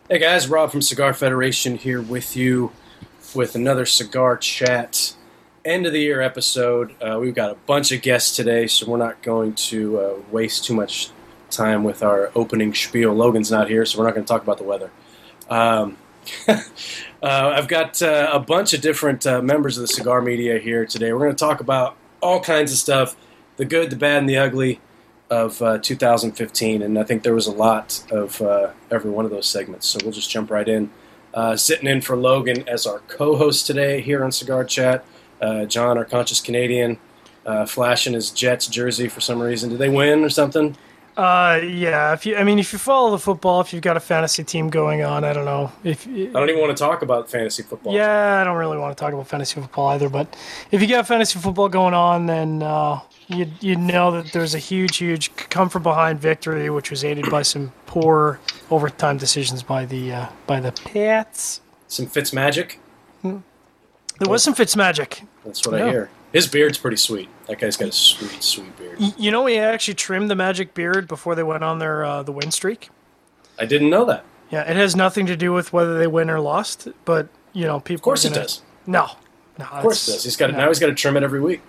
Hey guys, Rob from Cigar Federation here with you with another Cigar Chat end of the year episode. We've got a bunch of guests today, so we're not going to waste too much time with our opening spiel. Logan's not here, so we're not going to talk about the weather. I've got a bunch of different members of the cigar media here today. We're going to talk about all kinds of stuff, the good, the bad, and the ugly of 2015, and I think there was a lot of every one of those segments, so we'll just jump right in. Sitting in for Logan as our co-host today here on Cigar Chat, John, our conscious Canadian, flashing his Jets jersey for some reason. Did they win or something? Yeah. If you follow the football, if you've got a fantasy team going on, I don't know. I don't even want to talk about fantasy football. Yeah, I don't really want to talk about fantasy football either. But if you got fantasy football going on, then you know that there's a huge come from behind victory, which was aided by some poor overtime decisions by the Pats. Some Fitzmagic. There was some Fitzmagic. That's what I hear. His beard's pretty sweet. That guy's got a sweet beard. You know, he actually trimmed the magic beard before they went on their the win streak. I didn't know that. Yeah, it has nothing to do with whether they win or lost, but you know, people. Of course it does. No, of course it does. Now he's got to trim it every week.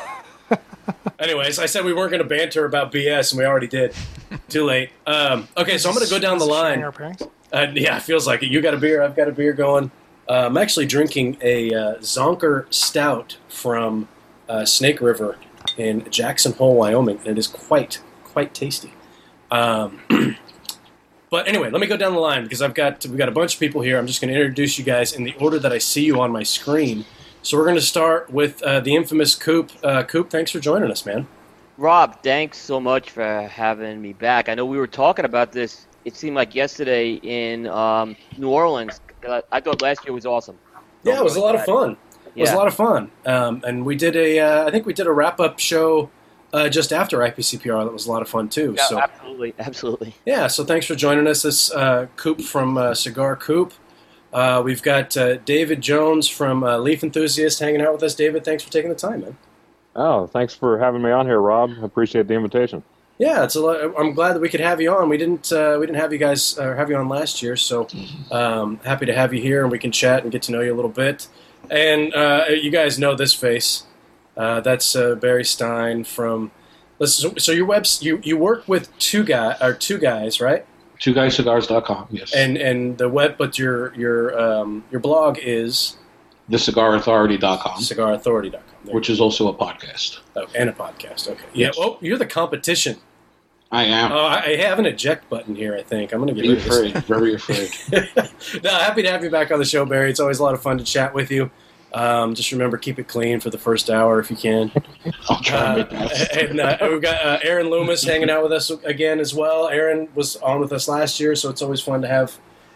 Anyways, I said we weren't going to banter about BS, and we already did. Too late. Okay, so I'm going to go down the line. Yeah, it feels like it. You got a beer. I've got a beer going. I'm actually drinking a Zonker Stout from Snake River in Jackson Hole, Wyoming, and it is quite tasty. But anyway, let me go down the line because we've got a bunch of people here. I'm just going to introduce you guys in the order that I see you on my screen. So we're going to start with the infamous Coop. Coop, thanks for joining us, man. Rob, thanks so much for having me back. I know we were talking about this, it seemed like yesterday in New Orleans. I thought last year was awesome. Yeah, it was a lot of fun. It was a lot of fun. And we did I think we did a wrap-up show just after IPCPR that was a lot of fun, too. Yeah, so, absolutely. Yeah, so thanks for joining us. This Coop from Cigar Coop. We've got David Jones from Leaf Enthusiast hanging out with us. David, thanks for taking the time, man. Oh, thanks for having me on here, Rob. I appreciate the invitation. Yeah, it's a lot. I'm glad that we could have you on. We didn't have you guys have you on last year, so happy to have you here and we can chat and get to know you a little bit. And you guys know this face. That's Barry Stein from. So your you work with two guys, right? TwoGuysCigars.com, yes. And the web, but your blog is TheCigarAuthority.com. CigarAuthority.com. Which is also a podcast. Oh, and a podcast. Okay. Yes. Yeah. Oh, you're the competition. I am. I have an eject button here, I think. I'm going to get rid of this. Very afraid. No, happy to have you back on the show, Barry. It's always a lot of fun to chat with you. Just remember, keep it clean for the first hour if you can. I'll try my best. And we've got Aaron Loomis hanging out with us again as well. Aaron was on with us last year, so it's always fun to have.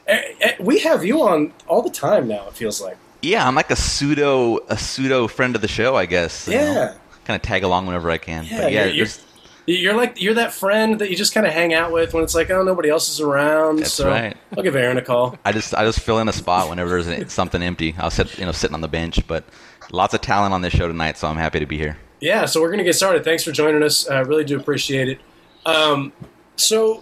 We have you on all the time now, it feels like. Yeah, I'm like a pseudo friend of the show, I guess. Yeah. Kind of tag along whenever I can. Yeah, but yeah, you're that friend that you just kind of hang out with when it's like, oh, nobody else is around. That's so right. I'll give Aaron a call. I just fill in a spot whenever there's something empty. I'll sitting on the bench, but lots of talent on this show tonight, so I'm happy to be here. Yeah, so we're going to get started. Thanks for joining us. I really do appreciate it. So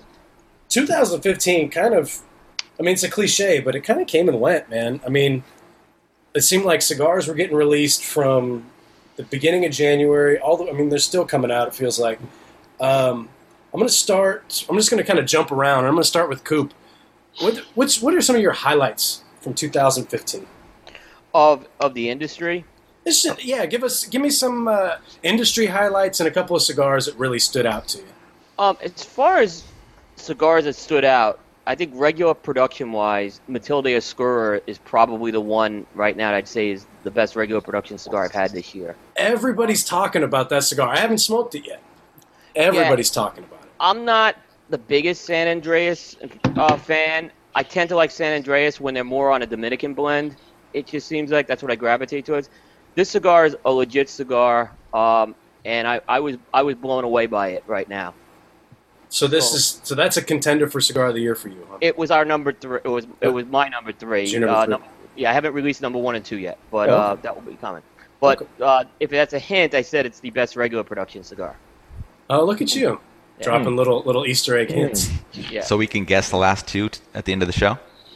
2015 kind of, I mean, it's a cliche, but it kind of came and went, man. I mean, it seemed like cigars were getting released from the beginning of January. They're still coming out, it feels like. I'm just going to kind of jump around. I'm going to start with Coop. What are some of your highlights from 2015? Of the industry? Give me some industry highlights and a couple of cigars that really stood out to you. As far as cigars that stood out, I think regular production-wise, Matilde Oscura is probably the one right now that I'd say is the best regular production cigar I've had this year. Everybody's talking about that cigar. I haven't smoked it yet. Everybody's talking about it. I'm not the biggest San Andreas fan. I tend to like San Andreas when they're more on a Dominican blend. It just seems like that's what I gravitate towards. This cigar is a legit cigar, and I was blown away by it right now. So that's a contender for Cigar of the Year for you, huh? It was our number 3. It was my number 3. Your number 3. I haven't released number 1 and 2 yet, but that will be coming. But if that's a hint, I said it's the best regular production cigar. Oh, look at you. Dropping little Easter egg hints. Yeah. So we can guess the last two at the end of the show?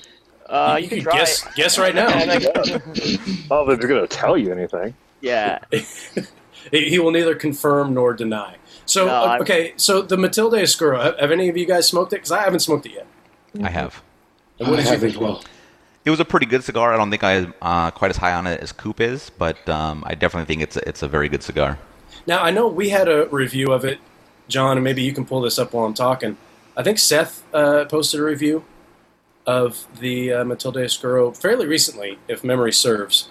You can try. Guess right now. Oh, they're going to tell you anything. Yeah. He will neither confirm nor deny. So, No, okay, so the Matilde Oscuro, have any of you guys smoked it? Because I haven't smoked it yet. I have. And what did you have think? as well. It was a pretty good cigar. I don't think I was quite as high on it as Coop is, but I definitely think it's a very good cigar. Now, I know we had a review of it, John, and maybe you can pull this up while I'm talking. I think Seth posted a review of the Matilde Oscuro fairly recently, if memory serves.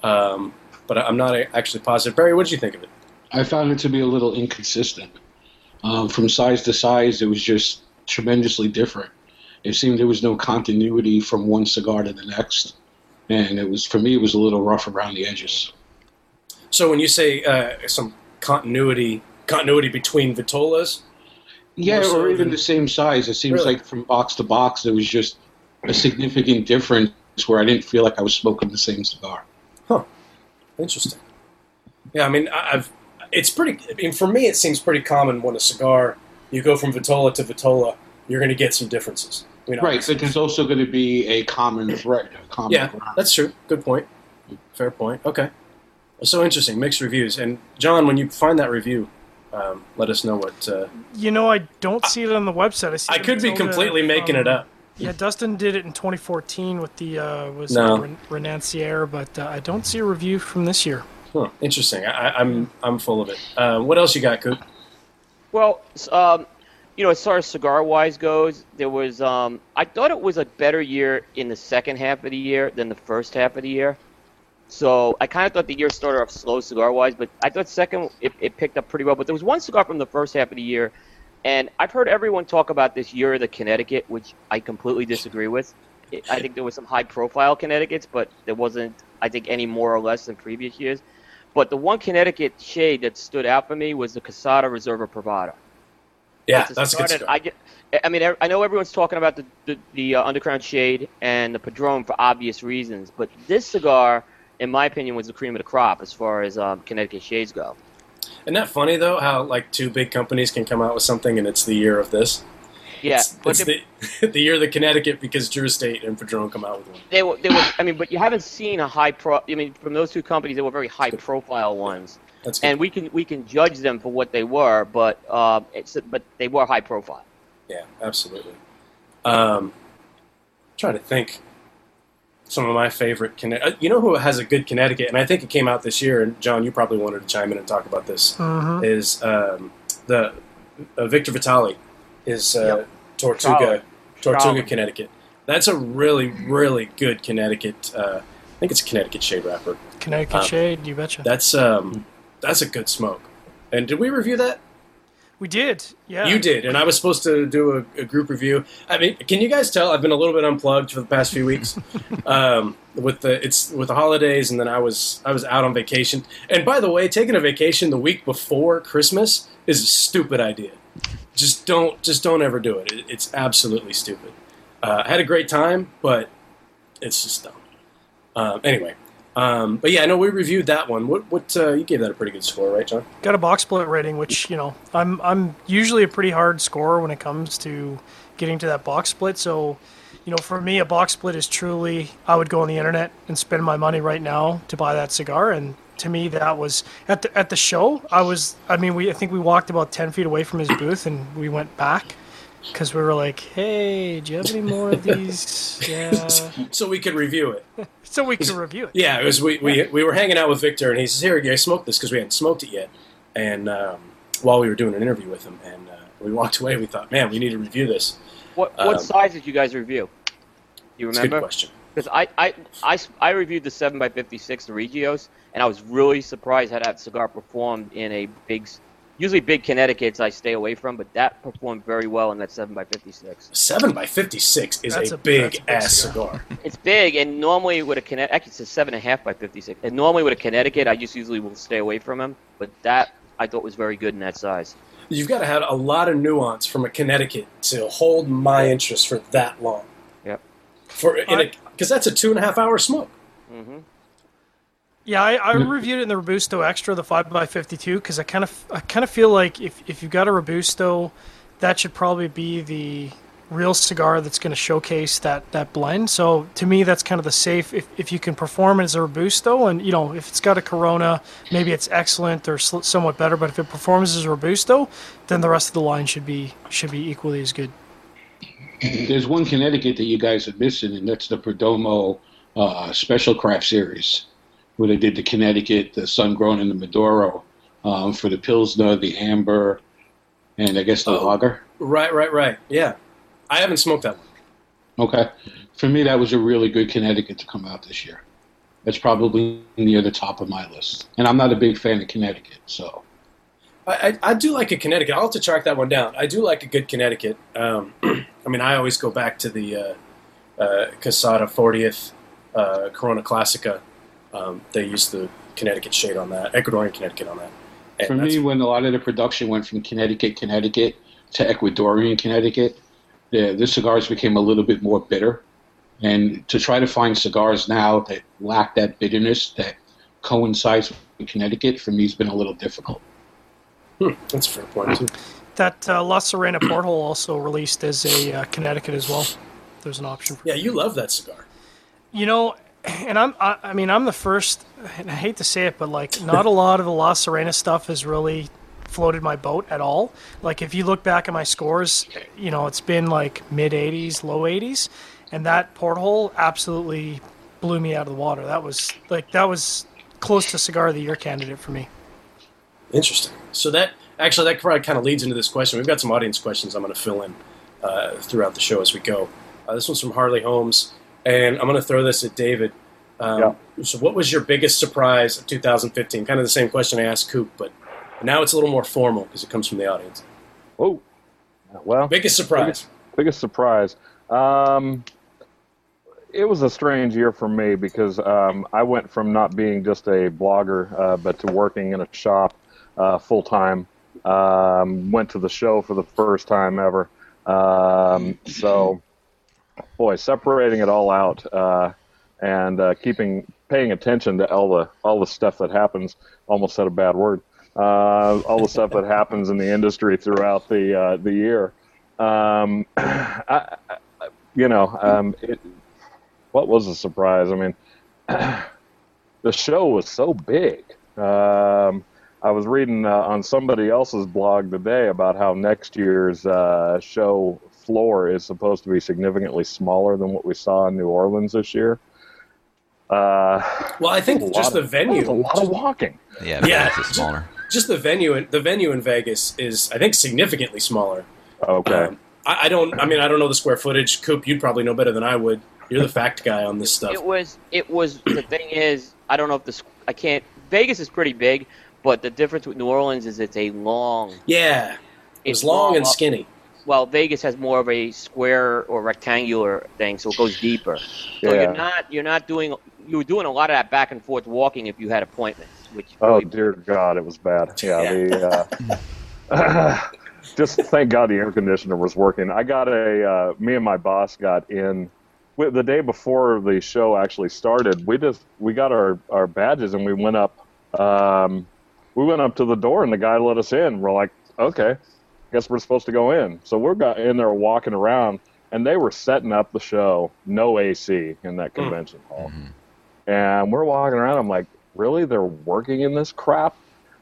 But I'm not actually positive. Barry, what did you think of it? I found it to be a little inconsistent. From size to size, it was just tremendously different. It seemed there was no continuity from one cigar to the next, and for me, it was a little rough around the edges. So when you say some continuity between Vitolas, Yeah, more so or even than- the same size. It seems Really? like from box to box, there was just a significant difference where I didn't feel like I was smoking the same cigar. Huh. Interesting. Yeah, I mean, it's pretty. I mean, for me, it seems pretty common when a cigar you go from Vitola to Vitola, you're going to get some differences. You know, Right, but there's also going to be a common thread. Yeah, that's true. Good point. Fair point. Okay. So interesting. Mixed reviews. And John, when you find that review, let us know what. I don't see it on the website. I could be completely making it up. Yeah, Dustin did it in 2014 with the Renanciere, but I don't see a review from this year. Huh, interesting. I'm full of it. What else you got, Coop? Well, as far as cigar-wise goes, there was I thought it was a better year in the second half of the year than the first half of the year. So I kind of thought the year started off slow cigar-wise, but I thought second it picked up pretty well. But there was one cigar from the first half of the year, and I've heard everyone talk about this year of the Connecticut, which I completely disagree with. I think there was some high-profile Connecticut's, but there wasn't, I think, any more or less than previous years. But the one Connecticut shade that stood out for me was the Casada Reserva Privada. Yeah, that's a good cigar. I know everyone's talking about the Undercrown Shade and the Padron for obvious reasons, but this cigar, in my opinion, was the cream of the crop as far as Connecticut shades go. Isn't that funny, though, how like two big companies can come out with something and it's the year of this? Yeah. It's the year of the Connecticut because Drew Estate and Padron come out with one. They were. But you haven't seen a from those two companies, they were very high-profile ones. That's good. And we can judge them for what they were, but they were high-profile. Yeah, absolutely. Trying to think. Some of my favorite Connecticut. You know who has a good Connecticut, and I think it came out this year. And John, you probably wanted to chime in and talk about this. Mm-hmm. Is the Victor Vitale, his Tortuga, Connecticut. That's a really, really good Connecticut. I think it's a Connecticut shade wrapper. Connecticut shade, you betcha. That's a good smoke. And did we review that? We did, yeah. You did, and I was supposed to do a group review. I mean, can you guys tell? I've been a little bit unplugged for the past few weeks with the holidays, and then I was out on vacation. And by the way, taking a vacation the week before Christmas is a stupid idea. Just don't ever do it. It's absolutely stupid. I had a great time, but it's just dumb. Anyway. But yeah, I know we reviewed that one. What you gave that a pretty good score, right, John? Got a box split rating, which I'm usually a pretty hard scorer when it comes to getting to that box split. So, for me, a box split is truly I would go on the internet and spend my money right now to buy that cigar. And to me, that was at the show. I think we walked about 10 feet away from his booth and we went back. Because we were like, hey, do you have any more of these? Yeah. So we could review it. So we could review it. Yeah, it was. We were hanging out with Victor, and he says, "Here, I smoked this because we hadn't smoked it yet." And while we were doing an interview with him, and we walked away, we thought, "Man, we need to review this." What size did you guys review? Do you remember? That's a good question. Because I reviewed the 7x56, the Regios, and I was really surprised how that cigar performed in a big. Usually big Connecticut's I stay away from, but that performed very well in that 7x56. 7x56 is a big ass cigar. It's big, and normally with a Connecticut, actually it's a 7.5x56. And normally with a Connecticut, I just usually will stay away from them. But that I thought was very good in that size. You've got to have a lot of nuance from a Connecticut to hold my interest for that long. Yep. Because that's a 2.5 hour smoke. Mm-hmm. Yeah, I reviewed it in the Robusto Extra, the 5x52, because I kind of feel like if you've got a Robusto, that should probably be real cigar that's going to showcase that blend. So to me, that's kind of the safe. If you can perform it as a Robusto, and if it's got a Corona, maybe it's excellent or somewhat better. But if it performs as a Robusto, then the rest of the line should be equally as good. There's one Connecticut that you guys are missing, and that's the Perdomo Special Craft Series, where they did the Connecticut, the Sun Grown, and the Maduro for the Pilsner, the Amber, and I guess the Lager. Right. Yeah. I haven't smoked that one. Okay. For me, that was a really good Connecticut to come out this year. That's probably near the top of my list. And I'm not a big fan of Connecticut, so. I do like a Connecticut. I'll have to track that one down. I do like a good Connecticut. I mean, I always go back to the Casada 40th Corona Classica. They used the Connecticut shade on that, Ecuadorian Connecticut on that. And for me, when a lot of the production went from Connecticut to Ecuadorian Connecticut, the cigars became a little bit more bitter. And to try to find cigars now that lack that bitterness that coincides with Connecticut, for me, has been a little difficult. That's a fair point, too. That La Serena Porthole also released as a Connecticut as well. There's an option for Yeah, you love that cigar. And I'm the first, and I hate to say it, but like not a lot of the La Serena stuff has really floated my boat at all. Like if you look back at my scores, it's been like mid 80s, low 80s, and that Porthole absolutely blew me out of the water. That was close to Cigar of the Year candidate for me. Interesting. So that probably kind of leads into this question. We've got some audience questions I'm going to fill in throughout the show as we go. This one's from Harley Holmes, and I'm going to throw this at David. So what was your biggest surprise of 2015? Kind of the same question I asked Coop, but now it's a little more formal because it comes from the audience. Oh, well. Biggest surprise. Biggest surprise. It was a strange year for me because I went from not being just a blogger, but to working in a shop full-time. Went to the show for the first time ever. So, boy, separating it all out and paying attention to all the stuff that happens. Almost said a bad word. All the stuff that happens in the industry throughout the year. What was a surprise? I mean, the show was so big. I was reading on somebody else's blog today about how next year's show floor is supposed to be significantly smaller than what we saw in New Orleans this year. Well, I think just the venue. A lot of walking. Yeah, Vegas is smaller. Just the venue in Vegas is, I think, significantly smaller. Okay. I don't know the square footage. Coop, you'd probably know better than I would. You're the fact guy on this stuff. It was. The thing is, I don't know if I can't. Vegas is pretty big, but the difference with New Orleans is it's a long. Yeah. It's long and skinny. Well, Vegas has more of a square or rectangular thing, so it goes deeper. So you're were doing a lot of that back and forth walking if you had appointments. Dear God, it was bad. Yeah. Just thank God the air conditioner was working. I got me and my boss got in the day before the show actually started. We got our badges and we went up to the door and the guy let us in. We're like, okay, guess we're supposed to go in. So we're got in there walking around and they were setting up the show, no AC in that convention hall. Mm-hmm. And we're walking around. I'm like, really? They're working in this crap?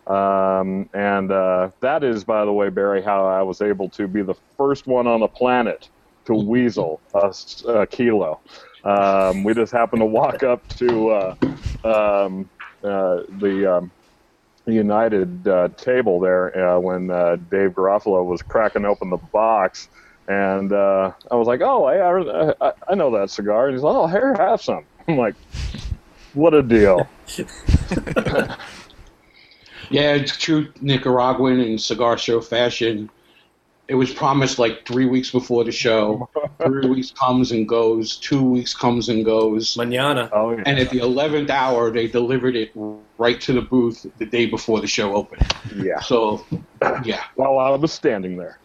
That is, by the way, Barry, how I was able to be the first one on the planet to weasel a kilo. We just happened to walk up to the United table there when Dave Garofalo was cracking open the box. And I was like, oh, I know that cigar. And he's like, oh, here, have some. I'm like, what a deal. Yeah, it's true Nicaraguan and cigar show fashion. It was promised like 3 weeks before the show. 3 weeks comes and goes. 2 weeks comes and goes. Mañana. Oh, yeah. And at the 11th hour, they delivered it right to the booth the day before the show opened. Yeah. So, yeah. Well, I was standing there.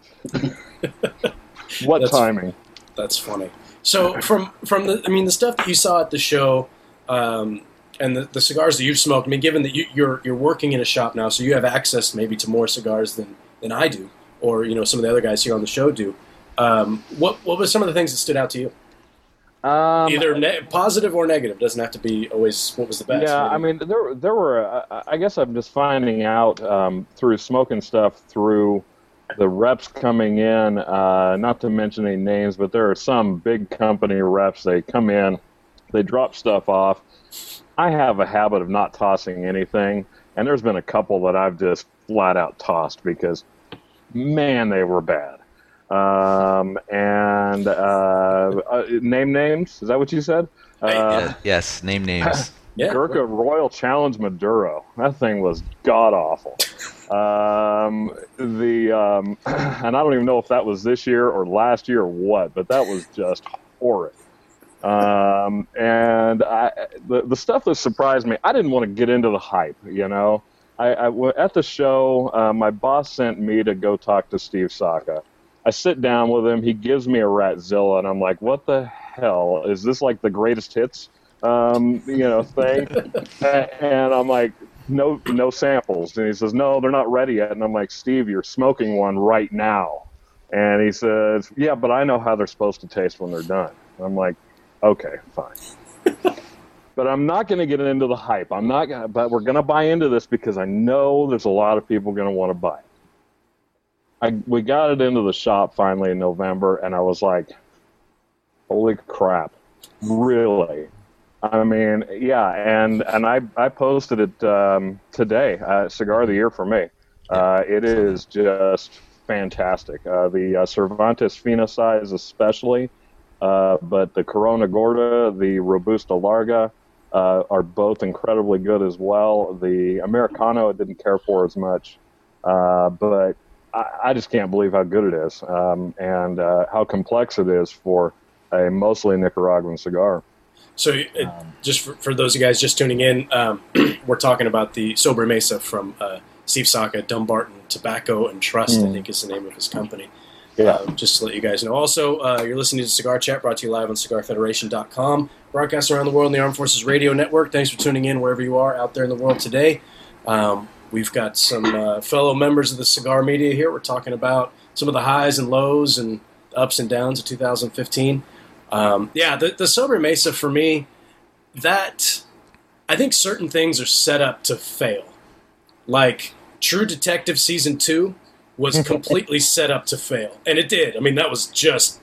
What timing? That's funny. So from the stuff that you saw at the show, and the cigars that you've smoked, I mean, given that you're working in a shop now, so you have access maybe to more cigars than I do, or some of the other guys here on the show do. What were some of the things that stood out to you? Either positive or negative. Doesn't have to be always what was the best. Yeah, I mean, there were. I guess I'm just finding out through smoking stuff through the reps coming in. Not to mention any names, but there are some big company reps. They come in, they drop stuff off. I have a habit of not tossing anything, and there's been a couple that I've just flat out tossed because, man, they were bad. Name names? Is that what you said? Yes, name names. Yeah. Gurkha Royal Challenge Maduro. That thing was god awful. And I don't even know if that was this year or last year or what, but that was just horrid. The stuff that surprised me, I didn't want to get into the hype. At the show, my boss sent me to go talk to Steve Saka. I sit down with him. He gives me a Ratzilla, and I'm like, "What the hell is this? Like the greatest hits, thing?" And I'm like, "No samples." And he says, "No, they're not ready yet." And I'm like, "Steve, you're smoking one right now." And he says, "Yeah, but I know how they're supposed to taste when they're done." And I'm like, "Okay, fine." But I'm not going to get into the hype. But we're going to buy into this because I know there's a lot of people going to want to buy it. We got it into the shop finally in November, and I was like, holy crap, really? I mean, yeah, and I posted it today, Cigar of the Year for me. It is just fantastic. The Cervantes Fina size especially, but the Corona Gorda, the Robusta Larga are both incredibly good as well. The Americano I didn't care for as much, but I just can't believe how good it is and how complex it is for a mostly Nicaraguan cigar. So just for those of you guys just tuning in, we're talking about the Sobre Mesa from Steve Saka, Dumbarton Tobacco and Trust, I think is the name of his company. Yeah. Just to let you guys know. Also, you're listening to Cigar Chat, brought to you live on CigarFederation.com, broadcast around the world on the Armed Forces Radio Network. Thanks for tuning in wherever you are out there in the world today. We've got some fellow members of the cigar media here. We're talking about some of the highs and lows and ups and downs of 2015. The Sobre Mesa, for me, that I think certain things are set up to fail. Like True Detective Season 2 was completely set up to fail. And it did. I mean, that was just,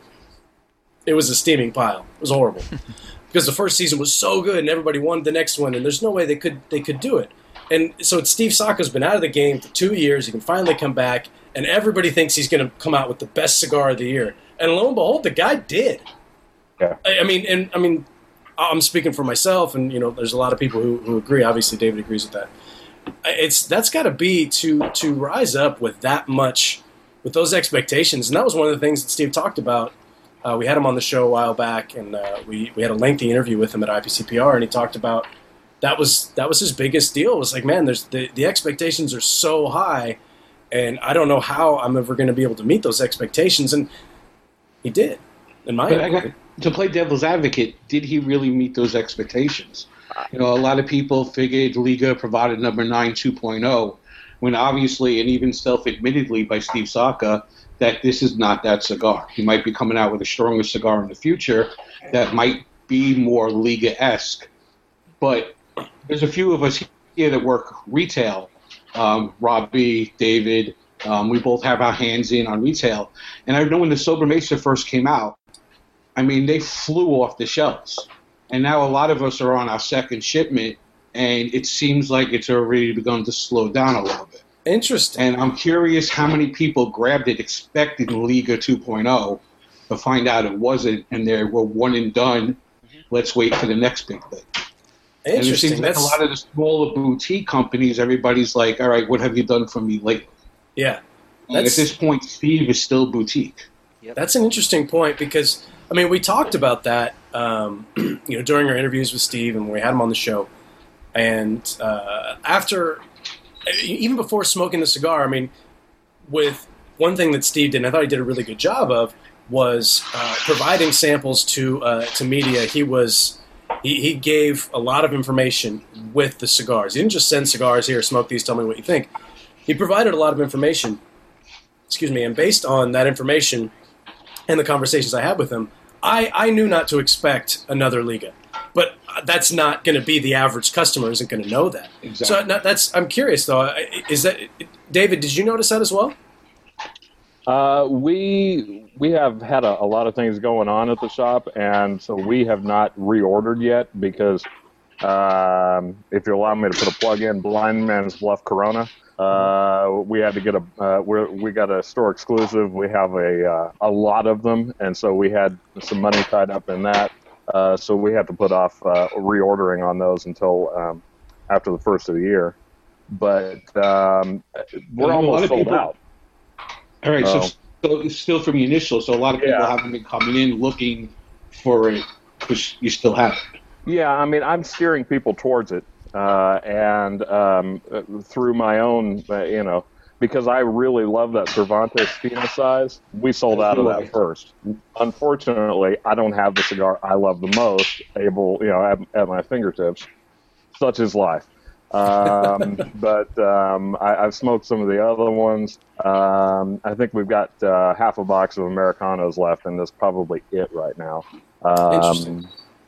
it was a steaming pile. It was horrible. Because the first season was so good and everybody wanted the next one, and there's no way they could do it. And so Steve Saka's been out of the game for 2 years. He can finally come back, and everybody thinks he's going to come out with the best cigar of the year. And lo and behold, the guy did. Yeah. I mean, I'm speaking for myself, and there's a lot of people who agree. Obviously, David agrees with that. That's got to be to rise up with that much, with those expectations. And that was one of the things that Steve talked about. We had him on the show a while back, and we had a lengthy interview with him at IPCPR, and he talked about that was his biggest deal. It was like, man, there's the expectations are so high, and I don't know how I'm ever going to be able to meet those expectations. And he did, in my opinion. To play devil's advocate, did he really meet those expectations? A lot of people figured Liga provided number 9 2.0, when obviously, and even self-admittedly by Steve Saka, that this is not that cigar. He might be coming out with a stronger cigar in the future that might be more Liga-esque. But there's a few of us here that work retail. Robbie, David, we both have our hands in on retail. And I know when the Sobre Mesa first came out, I mean, they flew off the shelves. And now a lot of us are on our second shipment, and it seems like it's already begun to slow down a little bit. Interesting. And I'm curious how many people grabbed it expecting Liga 2.0 to find out it wasn't, and they were one and done. Let's wait for the next big thing. Interesting. And it seems like a lot of the smaller boutique companies, everybody's like, all right, what have you done for me lately? Yeah. And at this point, Steve is still boutique. Yep. That's an interesting point because, I mean, we talked about that during our interviews with Steve and when we had him on the show. And even before smoking the cigar, I mean, with one thing that Steve did, and I thought he did a really good job of, was providing samples to media. He gave a lot of information with the cigars. He didn't just send cigars, here, smoke these, tell me what you think. He provided a lot of information, and based on that information and the conversations I had with him, I knew not to expect another Liga. But that's not going to be the average customer isn't going to know that. Exactly. So I'm curious though. Is that David? Did you notice that as well? We have had a lot of things going on at the shop, and so we have not reordered yet because if you allow me to put a plug in, Blind Man's Bluff Corona. We had to get we got a store exclusive. We have a lot of them, and so we had some money tied up in that. So we have to put off reordering on those until after the first of the year. But we're almost sold out. All right, so it's still from the initial. So a lot of people haven't been coming in looking for it because you still have it. Yeah, I mean, I'm steering people towards it, and through my own, because I really love that Cervantes Fina size. We sold out of that first. Unfortunately, I don't have the cigar I love the most at my fingertips. Such is life. But I've smoked some of the other ones. I think we've got half a box of Americanos left, and that's probably it right now. Interesting.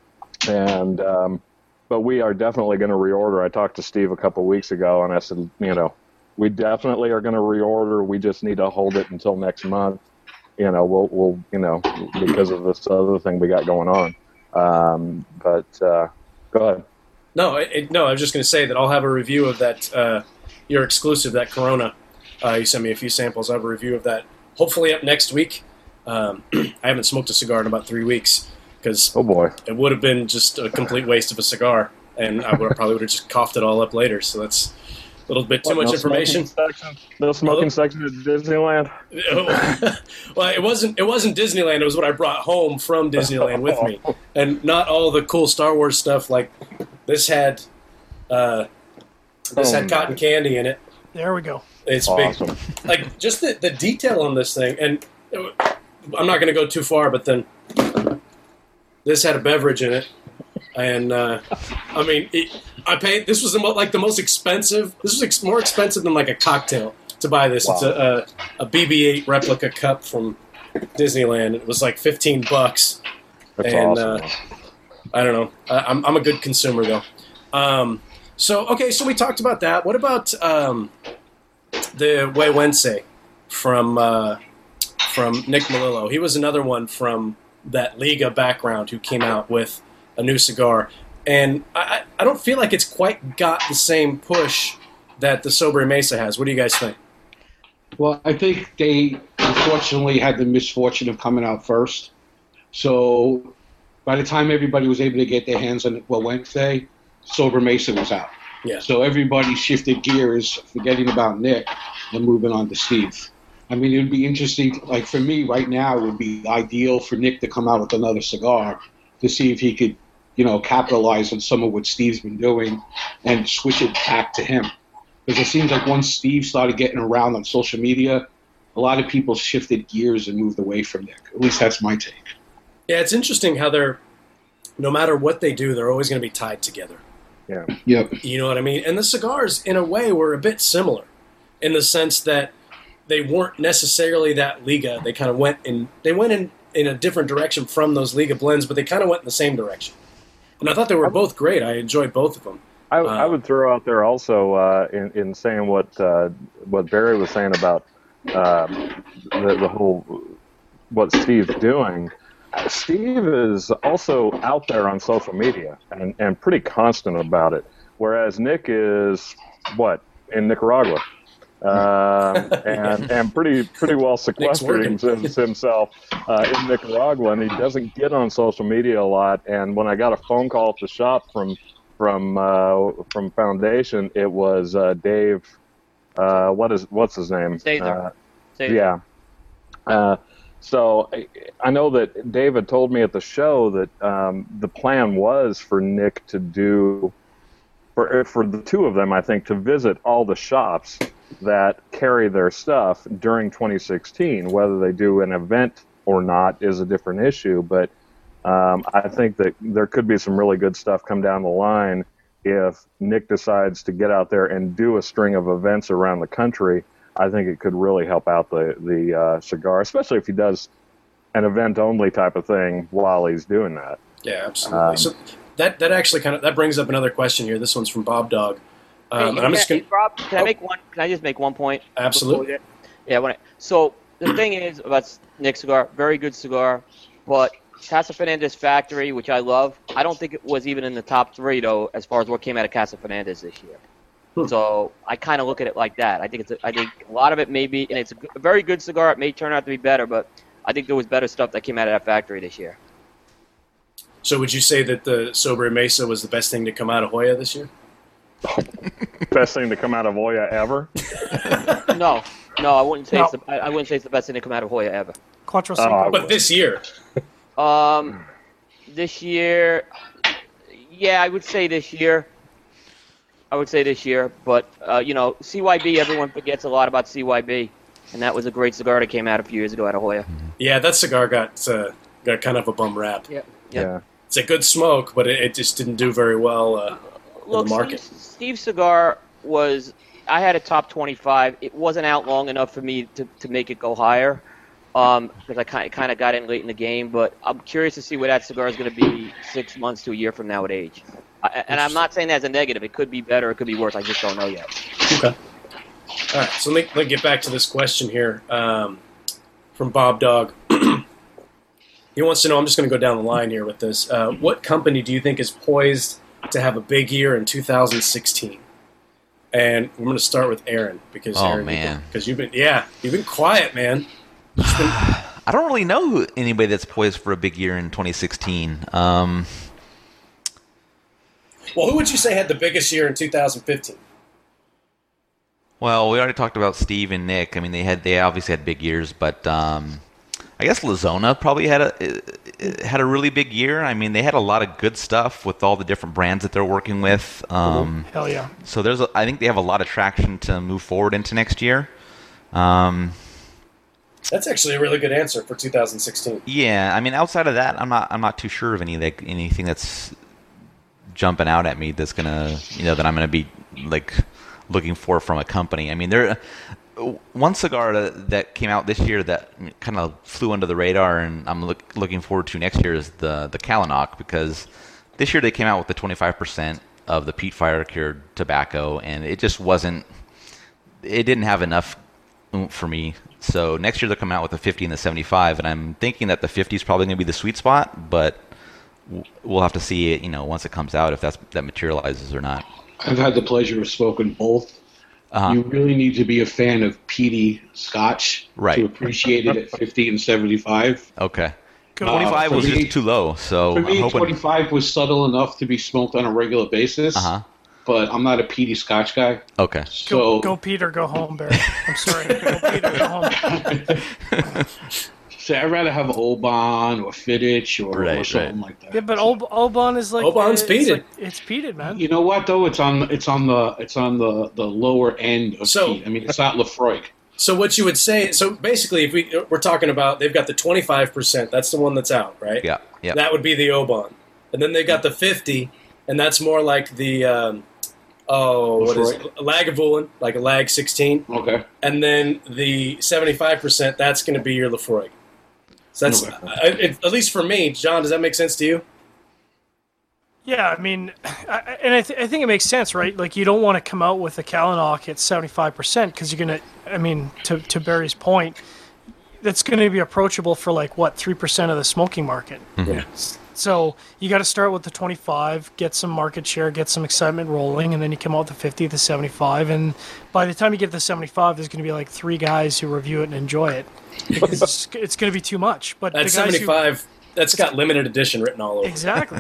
But we are definitely going to reorder. I talked to Steve a couple of weeks ago, and I said, we definitely are going to reorder. We just need to hold it until next month. We'll because of this other thing we got going on. But go ahead. No, I was just going to say that I'll have a review of that, your exclusive, that Corona. You sent me a few samples. I'll have a review of that, hopefully up next week. I haven't smoked a cigar in about 3 weeks because it would have been just a complete waste of a cigar, and I probably would have just coughed it all up later. So that's a little bit too much information. No smoking section at Disneyland? Well, it wasn't Disneyland. It was what I brought home from Disneyland with me, and not all the cool Star Wars stuff. Like this had cotton candy in it. There we go. It's awesome. Big. Like just the detail on this thing, and I'm not going to go too far, but then this had a beverage in it, and I mean, I paid. This was the most expensive. This was more expensive than like a cocktail to buy this. Wow. It's a BB-8 replica cup from Disneyland. It was like $15. That's awesome. I don't know. I'm a good consumer though. So we talked about that. What about the Huehuense from Nick Melillo? He was another one from that Liga background who came out with a new cigar. And I don't feel like it's quite got the same push that the Sobre Mesa has. What do you guys think? Well, I think they unfortunately had the misfortune of coming out first. So by the time everybody was able to get their hands on Wednesday, Sobre Mesa was out. Yeah. So everybody shifted gears, forgetting about Nick and moving on to Steve. I mean, it would be interesting. Like for me right now, it would be ideal for Nick to come out with another cigar to see if he could, capitalize on some of what Steve's been doing and switch it back to him. Because it seems like once Steve started getting around on social media, a lot of people shifted gears and moved away from Nick. At least that's my take. Yeah, it's interesting how no matter what they do, they're always going to be tied together. Yeah. Yep. You know what I mean? And the cigars, in a way, were a bit similar in the sense that they weren't necessarily that Liga. They kind of went in a different direction from those Liga blends, but they kind of went in the same direction. And I thought they were both great. I enjoyed both of them. I would throw out there also in saying what Barry was saying about the whole what Steve's doing. Steve is also out there on social media and pretty constant about it, whereas Nick is in Nicaragua and pretty well sequestered himself in Nicaragua, and he doesn't get on social media a lot. And when I got a phone call at the shop from Foundation, it was Dave. What's his name? Stazer. Yeah. So I know that David told me at the show that the plan was for Nick to do, for the two of them, I think, to visit all the shops that carry their stuff during 2016. Whether they do an event or not is a different issue, but I think that there could be some really good stuff come down the line if Nick decides to get out there and do a string of events around the country. I think it could really help out the cigar, especially if he does an event only type of thing while he's doing that. Yeah, absolutely. So that actually that brings up another question here. This one's from Bob Dog. Rob, can I just make one point? Absolutely. So the thing is about Nick cigar, very good cigar, but Casa Fernandez Factory, which I love, I don't think it was even in the top 3 though, as far as what came out of Casa Fernandez this year. So I kind of look at it like that. I think a lot of it may be, and it's a very good cigar. It may turn out to be better, but I think there was better stuff that came out of that factory this year. So would you say that the Sobre Mesa was the best thing to come out of Hoya this year? Best thing to come out of Hoya ever? No, I wouldn't say I wouldn't say it's the best thing to come out of Hoya ever. Quattro Cinco. But this year. This year, yeah, I would say this year. But CYB, everyone forgets a lot about CYB, and that was a great cigar that came out a few years ago out of Hoya. Yeah, that cigar got kind of a bum rap. Yeah. It's a good smoke, but it just didn't do very well in the market. Steve's cigar I had a top 25. It wasn't out long enough for me to make it go higher because I kind of got in late in the game. But I'm curious to see where that cigar is going to be 6 months to a year from now at age. And I'm not saying that as a negative. It could be better. It could be worse. I just don't know yet. Okay. All right. So let me get back to this question here from Bob Dog. He wants to know, I'm just going to go down the line here with this. What company do you think is poised to have a big year in 2016? And we're going to start with Aaron because you've been quiet, man. I don't really know anybody that's poised for a big year in 2016. Well, who would you say had the biggest year in 2015? Well, we already talked about Steve and Nick. I mean, they obviously had big years, but I guess Lazona probably had a really big year. I mean, they had a lot of good stuff with all the different brands that they're working with. Hell yeah! So I think they have a lot of traction to move forward into next year. That's actually a really good answer for 2016. Yeah, I mean, outside of that, I'm not too sure of anything that's jumping out at me that's gonna that I'm gonna be like looking for from a company. I mean, one cigar that came out this year that kind of flew under the radar and I'm looking forward to next year is the Kalanok, because this year they came out with the 25% of the peat fire cured tobacco, and it just didn't have enough oomph for me. So next year they're coming out with the 50 and the 75, and I'm thinking that the 50 is probably going to be the sweet spot, but we'll have to see it, once it comes out, if that materializes or not. I've had the pleasure of smoking both. You really need to be a fan of peaty Scotch to appreciate it at 50 and 75. Okay. 25 was just too low, so for me, 25 was subtle enough to be smoked on a regular basis. But I'm not a peaty Scotch guy. Okay. So go Peter, go home, Barry. I'm sorry. Go Peter, go home. So I'd rather have Oban or Fittich or something like that. Yeah, but Oban is like Oban's peated. It's peated, man. You know what though? It's on the lower end of peat. I mean, it's not Lafroig. So what you would say? So basically, if we're talking about, they've got the 25%. That's the one that's out, right? Yeah. Yeah. That would be the Oban, and then they got the 50, and that's more like the what is it? Lagavulin, like a Lag 16. Okay. And then the 75%, that's going to be your Lafroig. So that's at least for me. John, does that make sense to you? Yeah, I mean, I think it makes sense, right? Like, you don't want to come out with a Kalanok at 75% because you're going to, I mean, to Barry's point, that's going to be approachable for 3% of the smoking market. Yeah. So you got to start with the 25, get some market share, get some excitement rolling, and then you come out with the 50, the 75, and by the time you get to the 75, there's going to be 3 guys who review it and enjoy it. It's going to be too much. But that 75, that's got limited edition written all over. Exactly.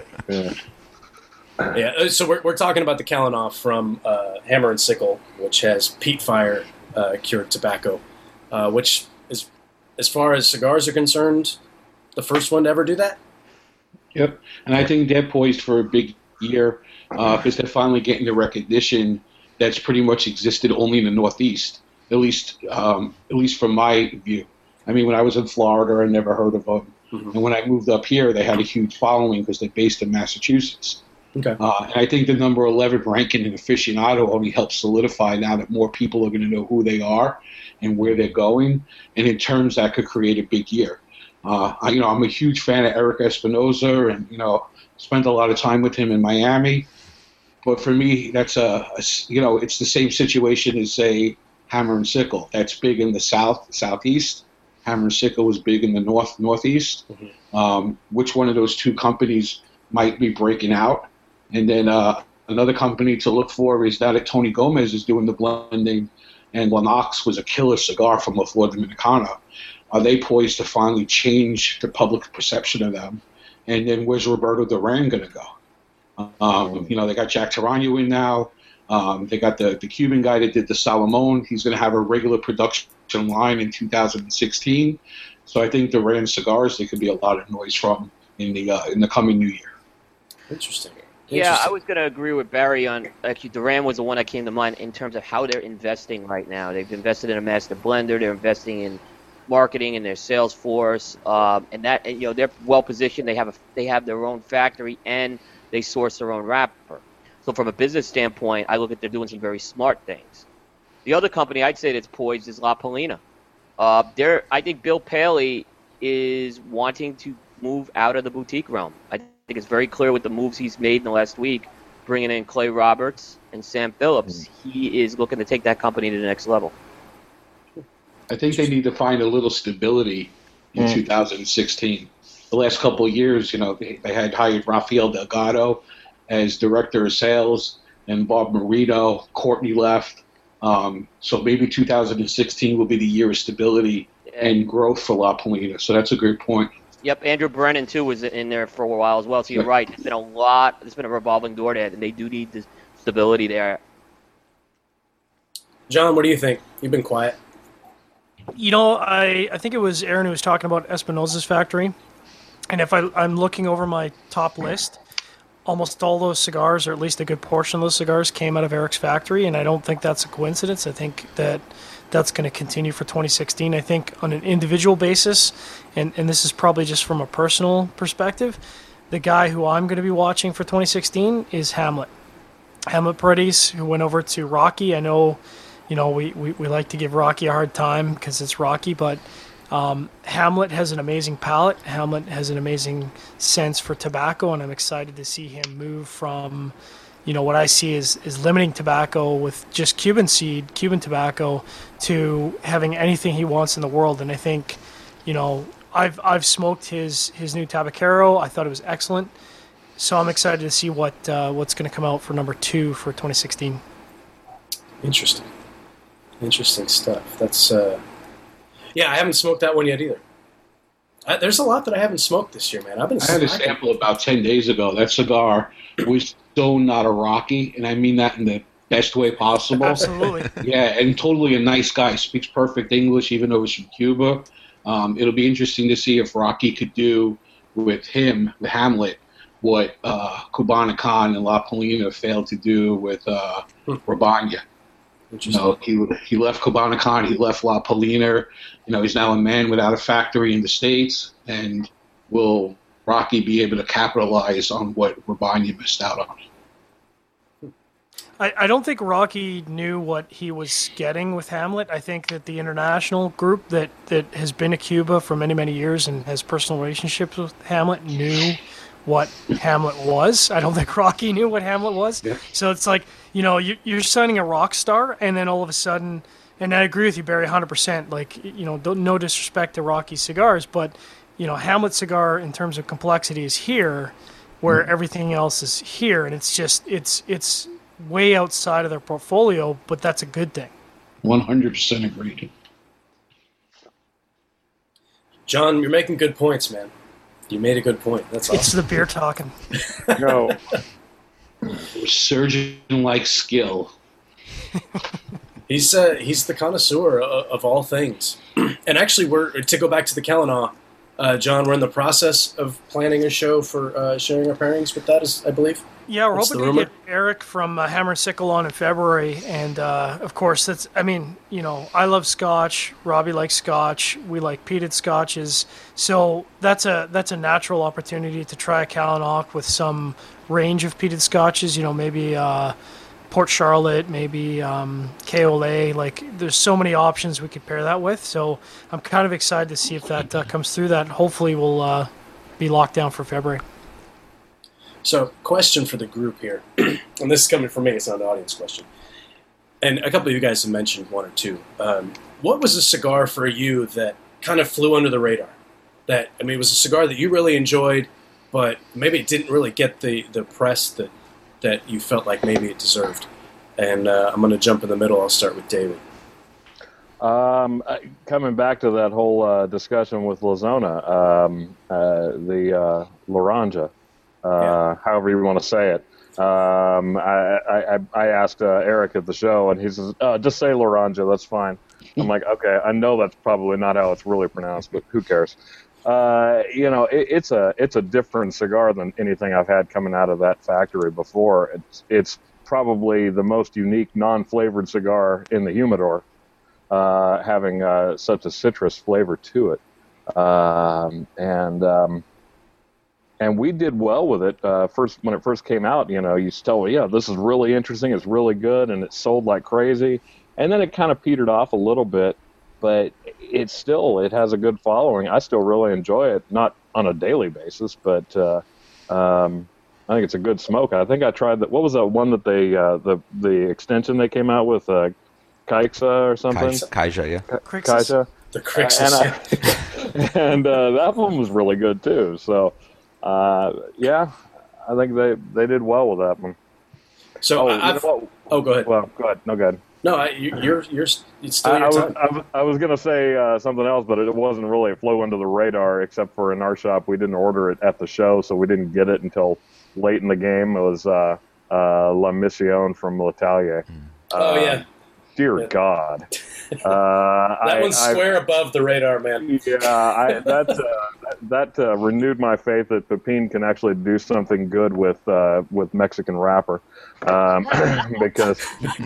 Yeah. So we're talking about the Kalanov from Hammer and Sickle, which has peat fire cured tobacco, which is, as far as cigars are concerned, the first one to ever do that. Yep, and I think they're poised for a big year because they're finally getting the recognition that's pretty much existed only in the Northeast, at least from my view. I mean, when I was in Florida, I never heard of them, and when I moved up here, they had a huge following because they're based in Massachusetts. Okay, and I think the number 11 ranking in aficionado only helps solidify now that more people are going to know who they are and where they're going, and in terms that could create a big year. I'm a huge fan of Eric Espinosa, and spent a lot of time with him in Miami. But for me, that's it's the same situation as, say, Hammer and Sickle. That's big in the southeast. Hammer and Sickle was big in the northeast. Mm-hmm. Which one of those two companies might be breaking out? And then another company to look for is that Tony Gomez is doing the blending, and Lennox was a killer cigar from La Flor Dominicana. Are they poised to finally change the public perception of them? And then where's Roberto Duran going to go? They got Jack Tarano in now. They got the Cuban guy that did the Salomon. He's going to have a regular production line in 2016. So I think Duran cigars, there could be a lot of noise from in the coming new year. Interesting. Yeah, I was going to agree with Barry on, actually, Duran was the one that came to mind in terms of how they're investing right now. They've invested in a master blender. They're investing in marketing and their sales force, and that they're well positioned. They have their own factory and they source their own wrapper. So from a business standpoint, I look at they're doing some very smart things. The other company I'd say that's poised is La Polina. I think Bill Paley is wanting to move out of the boutique realm. I think it's very clear with the moves he's made in the last week, bringing in Clay Roberts and Sam Phillips. He is looking to take that company to the next level. I think they need to find a little stability in 2016. The last couple of years, they had hired Rafael Delgado as director of sales, and Bob Marino. Courtney left. So maybe 2016 will be the year of stability and growth for La Polina. So that's a great point. Yep, Andrew Brennan, too, was in there for a while as well. So you're right. There's been a revolving door there, and they do need the stability there. John, what do you think? You've been quiet. I think it was Aaron who was talking about Espinosa's factory. And if I'm looking over my top list, almost all those cigars, or at least a good portion of those cigars, came out of Eric's factory, and I don't think that's a coincidence. I think that's going to continue for 2016. I think on an individual basis, and this is probably just from a personal perspective, the guy who I'm going to be watching for 2016 is Hamlet. Hamlet Paredes, who went over to Rocky. I know, we like to give Rocky a hard time because it's Rocky, but Hamlet has an amazing palate. Hamlet has an amazing sense for tobacco, and I'm excited to see him move from, what I see is limiting tobacco with just Cuban seed, Cuban tobacco, to having anything he wants in the world. And I think, I've smoked his new Tabacero. I thought it was excellent. So I'm excited to see what's going to come out for number 2 for 2016. Interesting stuff. That's yeah, I haven't smoked that one yet either. There's a lot that I haven't smoked this year, man. I had a sample about 10 days ago. That cigar was so not a Rocky, and I mean that in the best way possible. Absolutely. Yeah, and totally a nice guy. Speaks perfect English, even though he's from Cuba. It'll be interesting to see if Rocky could do with him, the Hamlet, what Cubana Khan and La Polina failed to do with Rabanya. He left Cubana Khan, he left La Polina. He's now a man without a factory in the States, and will Rocky be able to capitalize on what Rabanya missed out on? I don't think Rocky knew what he was getting with Hamlet. I think that the international group that has been to Cuba for many, many years and has personal relationships with Hamlet knew what Hamlet was. I don't think Rocky knew what Hamlet was. Yeah. So it's like, you're signing a rock star, and then all of a sudden, and I agree with you, Barry, 100%. Like, no disrespect to Rocky cigars, but, Hamlet cigar in terms of complexity is here, where everything else is here, and it's just, it's way outside of their portfolio, but that's a good thing. 100% agreed. John, you're making good points, man. You made a good point. That's awesome. It's the beer talking. No. Surgeon-like skill. He's the connoisseur of all things. And actually, to go back to the Kalinaw, John, we're in the process of planning a show for sharing our pairings with that, I believe. Yeah, we're hoping to get Eric from Hammer and Sickle on in February, and of course, I love Scotch. Robbie likes Scotch. We like peated Scotches, so that's a natural opportunity to try a Kalinaw with some range of peated Scotches. Maybe Port Charlotte, maybe KOLA. Like, there's so many options we could pair that with. So I'm kind of excited to see if that comes through. That hopefully will be locked down for February. So, question for the group here, and this is coming from me. It's not an audience question. And a couple of you guys have mentioned one or two. What was a cigar for you that kind of flew under the radar? That, I mean, it was a cigar that you really enjoyed, but maybe it didn't really get the press that you felt like maybe it deserved. And I'm going to jump in the middle. I'll start with David. Coming back to that whole discussion with Lazona, the Laranja, however you want to say it. I asked Eric at the show, and he says, just say Laranja, that's fine. I'm like, okay, I know that's probably not how it's really pronounced, but who cares? It's a different cigar than anything I've had coming out of that factory before. It's probably the most unique non-flavored cigar in the humidor, having such a citrus flavor to it. And we did well with it. When it first came out, you tell me, yeah, this is really interesting. It's really good, and it sold like crazy. And then it kind of petered off a little bit, but it has a good following. I still really enjoy it, not on a daily basis, but I think it's a good smoke. I think I tried that. What was that one that they the extension they came out with, Kaixa or something? Kaixa, yeah. Kaixa. The Crixus. And that one was really good too. So. I think they did well with that one. So go ahead. Well, go ahead. No, go ahead. No, it's still your time. I was going to say something else, but it wasn't really a flow under the radar, except for in our shop we didn't order it at the show, so we didn't get it until late in the game. It was La Mission from L'Atelier. Oh yeah. Dear God. That one's square above the radar, man. Yeah, that renewed my faith that Pepin can actually do something good with Mexican wrapper, because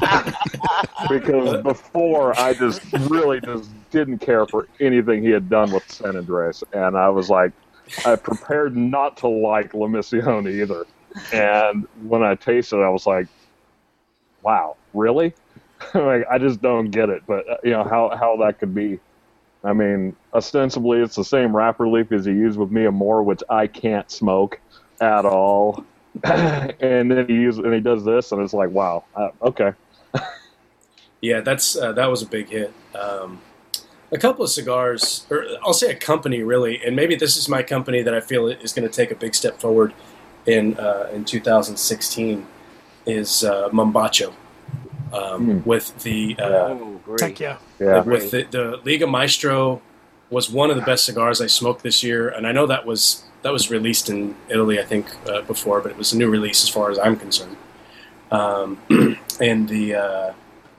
before I just really just didn't care for anything he had done with San Andres, and I was like, I prepared not to like La Mission either, and when I tasted it, I was like, wow, really? Like, I just don't get it, but how that could be. I mean, ostensibly it's the same wrapper leaf as he used with Mia Moore, which I can't smoke at all. And then he does this, and it's like, wow, okay. Yeah, that was a big hit. A couple of cigars, or I'll say a company really, and maybe this is my company that I feel is going to take a big step forward in 2016 is Mombacho. With the with the Liga Maestro was one of the best cigars I smoked this year, and I know that was released in Italy, I think, before, but it was a new release as far as I'm concerned. And their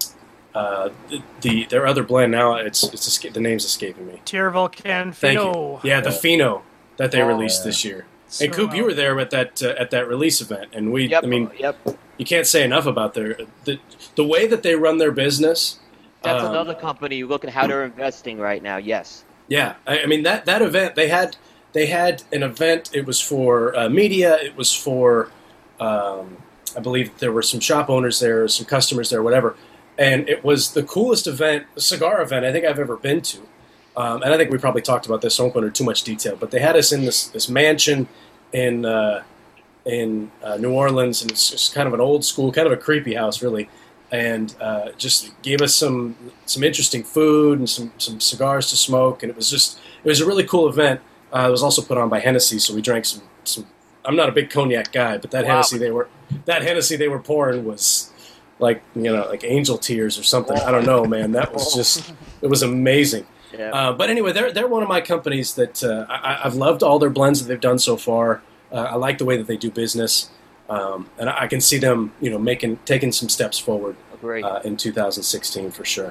other blend now, the name's escaping me. Tierra Volcan Fino. Thank you. Yeah, the Fino that they released this year. And Coop, you were there at that release event, and you can't say enough about the way that they run their business. That's another company. You look at how they're investing right now. Yes. Yeah, I mean that event they had an event. It was for media. It was for I believe there were some shop owners there, some customers there, whatever. And it was the coolest cigar event I think I've ever been to. And I think we probably talked about this, so I won't go into too much detail. But they had us in this mansion in New Orleans, and it's just kind of an old school, kind of a creepy house, really. And just gave us some interesting food and some cigars to smoke, and it was a really cool event. It was also put on by Hennessy, so we drank some. I'm not a big cognac guy, but that Hennessy they were pouring was like angel tears or something. I don't know, man. That was it was amazing. Yeah. But anyway, they're one of my companies that I've loved all their blends that they've done so far. I like the way that they do business, and I can see them, taking some steps forward in 2016 for sure.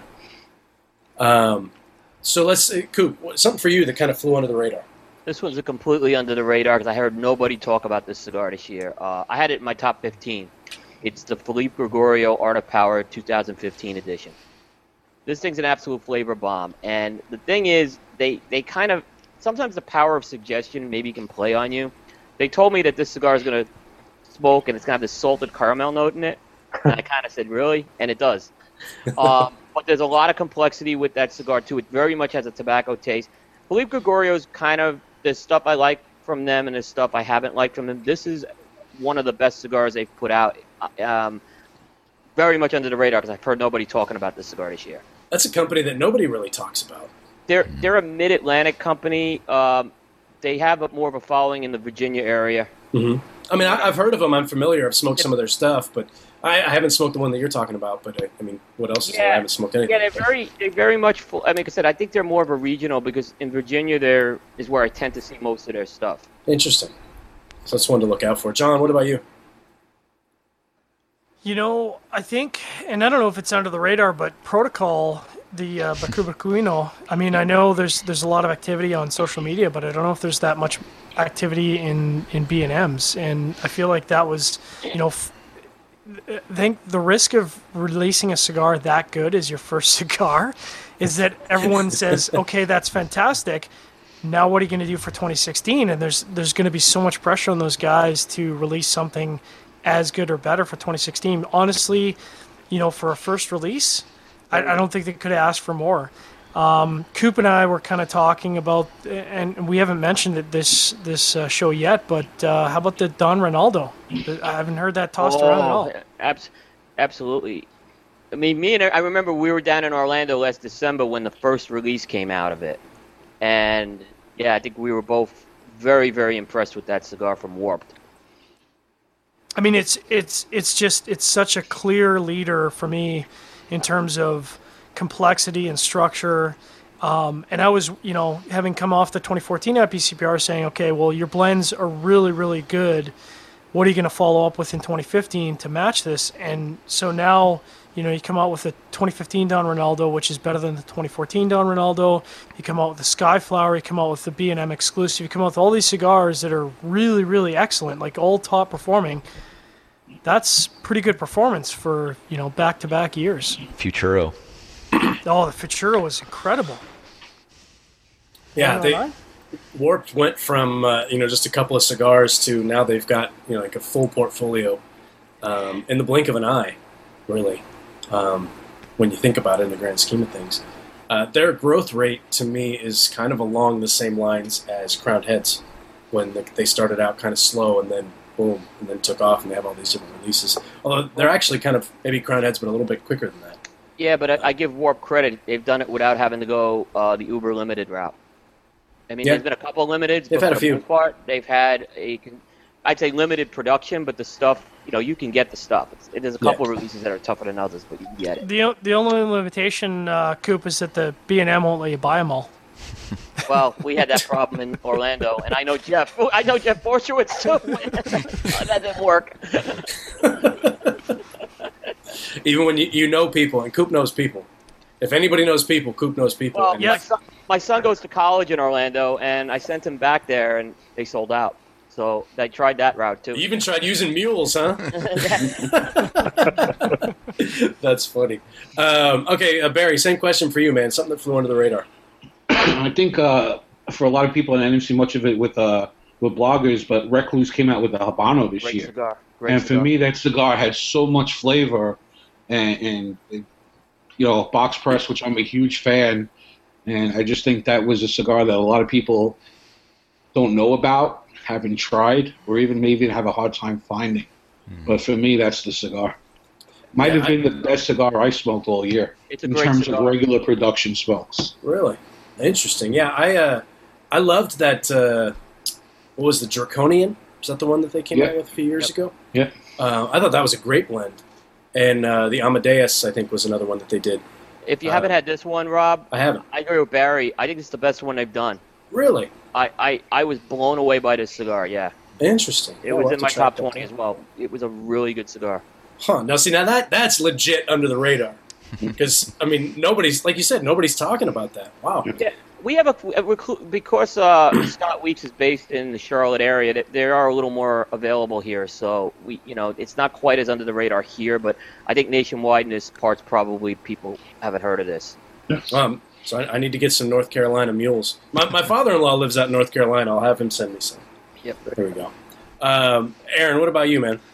So let's, Coop, something for you that kind of flew under the radar. This one's completely under the radar because I heard nobody talk about this cigar this year. I had it in my top 15. It's the Philippe Gregorio Art of Power 2015 edition. This thing's an absolute flavor bomb, and the thing is, they kind of sometimes the power of suggestion maybe can play on you. They told me that this cigar is going to smoke and it's going to have this salted caramel note in it. And I kind of said, really? And it does. But there's a lot of complexity with that cigar, too. It very much has a tobacco taste. Philippe Gregorio's kind of, there's stuff I like from them and there's stuff I haven't liked from them. This is one of the best cigars they've put out. Very much under the radar because I've heard nobody talking about this cigar this year. That's a company that nobody really talks about. They're a mid-Atlantic company. They have more of a following in the Virginia area. Mm-hmm. I mean, I've heard of them. I'm familiar. I've smoked some of their stuff, but I haven't smoked the one that you're talking about. But I mean, what else is there? I haven't smoked anything. Yeah, they're very much full. I mean, like I said, I think they're more of a regional because in Virginia there is where I tend to see most of their stuff. Interesting. So that's one to look out for. John, what about you? You know, I think, and I don't know if it's under the radar, but Protocol, the Bakubakuino, I mean, I know there's a lot of activity on social media, but I don't know if there's that much activity in B&Ms. And I feel like that was, you know, I think the risk of releasing a cigar that good as your first cigar is that everyone says, okay, that's fantastic. Now what are you going to do for 2016? And there's going to be so much pressure on those guys to release something as good or better for 2016. Honestly, you know, for a first release, I don't think they could have asked for more. Coop and I were kind of talking about, and we haven't mentioned it this show yet, but how about the Don Ronaldo? I haven't heard that tossed around at all. Absolutely. I mean, I remember we were down in Orlando last December when the first release came out of it. And, yeah, I think we were both very, very impressed with that cigar from Warped. I mean, it's such a clear leader for me in terms of complexity and structure. And I was, you know, having come off the 2014 IPCPR saying, okay, well, your blends are really, really good. What are you going to follow up with in 2015 to match this? And so now, you know, you come out with the 2015 Don Ronaldo, which is better than the 2014 Don Ronaldo. You come out with the Skyflower. You come out with the B&M exclusive. You come out with all these cigars that are really, really excellent, like all top performing. That's pretty good performance for, you know, back-to-back years. Futuro. Oh, the Futuro was incredible. Yeah, Warped went from, you know, just a couple of cigars to now they've got, you know, like a full portfolio in the blink of an eye, really, when you think about it in the grand scheme of things. Their growth rate, to me, is kind of along the same lines as Crowned Heads, when they started out kind of slow and then boom, and then took off, and they have all these different releases. Although they're actually kind of maybe Crowned Heads, but a little bit quicker than that. Yeah, but I give Warp credit. They've done it without having to go the Uber Limited route. I mean, there's been a couple of limiteds, but had a for few. the most part, they've had I'd say limited production, but the stuff, you know, you can get the stuff. There's a couple of releases that are tougher than others, but you can get it. The only limitation, Coop, is that the B&M won't let you buy them all. Well, we had that problem in Orlando, and I know Jeff Borchowitz too. That didn't work. Even when you know people, and Coop knows people. If anybody knows people, Coop knows people. Well, my son goes to college in Orlando, and I sent him back there, and they sold out. So I tried that route too. You even tried using mules, huh? That's funny. Okay, Barry, same question for you, man. Something that flew under the radar. I think for a lot of people, and I didn't see much of it with bloggers, but Recluse came out with the Habano this year. Cigar. For me, that cigar had so much flavor, and you know, box press, which I'm a huge fan, and I just think that was a cigar that a lot of people don't know about, haven't tried, or even maybe have a hard time finding. But for me, that's the cigar. Might have been the best cigar I smoked all year in terms of regular production smokes. Really? Interesting. Yeah, I loved that, what was the Draconian? Is that the one that they came out with a few years ago? Yeah. I thought that was a great blend. And the Amadeus, I think, was another one that they did. If you haven't had this one, Rob, I haven't. I agree with Barry. I think it's the best one they've done. Really? I was blown away by this cigar, yeah. Interesting. It was in my top 20 as well. It was a really good cigar. Huh. Now, see, that's legit under the radar. Because, I mean, nobody's, like you said, nobody's talking about that. Wow. Yeah, we have because Scott Weeks is based in the Charlotte area, there are a little more available here. So, it's not quite as under the radar here, but I think nationwide in this parts probably people haven't heard of this. So I need to get some North Carolina mules. My father-in-law lives out in North Carolina. I'll have him send me some. Yep. There we go. Aaron, what about you, man?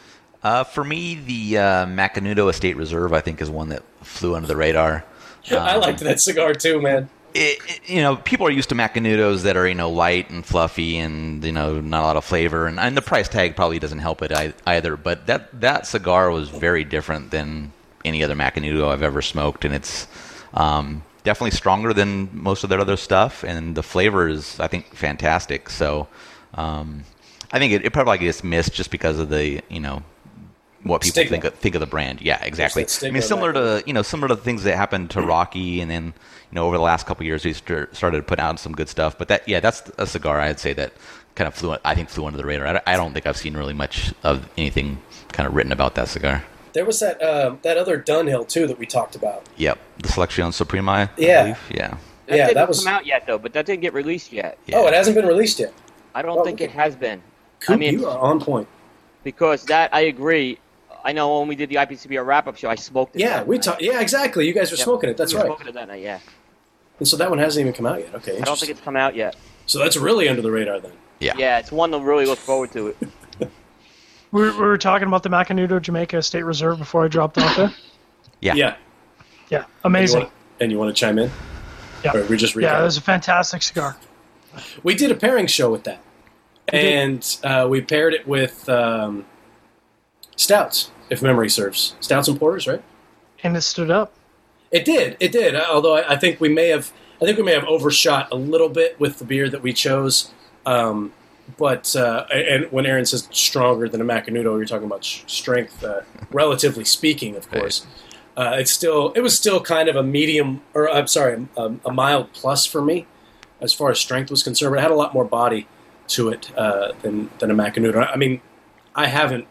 For me, the Macanudo Estate Reserve, I think, is one that flew under the radar. I liked that cigar too, man. People are used to Macanudos that are, light and fluffy and, not a lot of flavor. And the price tag probably doesn't help it either. But that cigar was very different than any other Macanudo I've ever smoked. And it's definitely stronger than most of their other stuff. And the flavor is, I think, fantastic. So I think it probably gets missed just because of the, what people think of the brand. Yeah, exactly. I mean, similar to things that happened to Rocky, and then over the last couple of years we started to put out some good stuff. But that's a cigar I'd say that kind of flew under the radar. I don't think I've seen really much of anything kind of written about that cigar. There was that other Dunhill too that we talked about. Yep, the Selección Suprema. I believe. Yeah. That didn't come out yet though, but that didn't get released yet. Yeah. Oh, it hasn't been released yet. I don't think it has been. Coop, you are on point. Because I agree. I know when we did the IPCBR wrap-up show, I smoked it. Yeah, Yeah, exactly. You guys were smoking it. That's right. Smoking it that night, yeah. And so that one hasn't even come out yet. Okay, I don't think it's come out yet. So that's really under the radar then. Yeah. Yeah, it's one to really look forward to. It. We were talking about the Macanudo Jamaica State Reserve before I dropped off there. Yeah. Yeah, amazing. And you want to chime in? Yeah. Or we just it was a fantastic cigar. We did a pairing show with that. We paired it with stouts, if memory serves. Stouts and porters, right? And it stood up. It did. Although I think we may have overshot a little bit with the beer that we chose. But and when Aaron says stronger than a Macanudo, you're talking about strength, relatively speaking, of course. It was still kind of a medium, or I'm sorry, a mild plus for me as far as strength was concerned. But it had a lot more body to it than a Macanudo. I mean, I haven't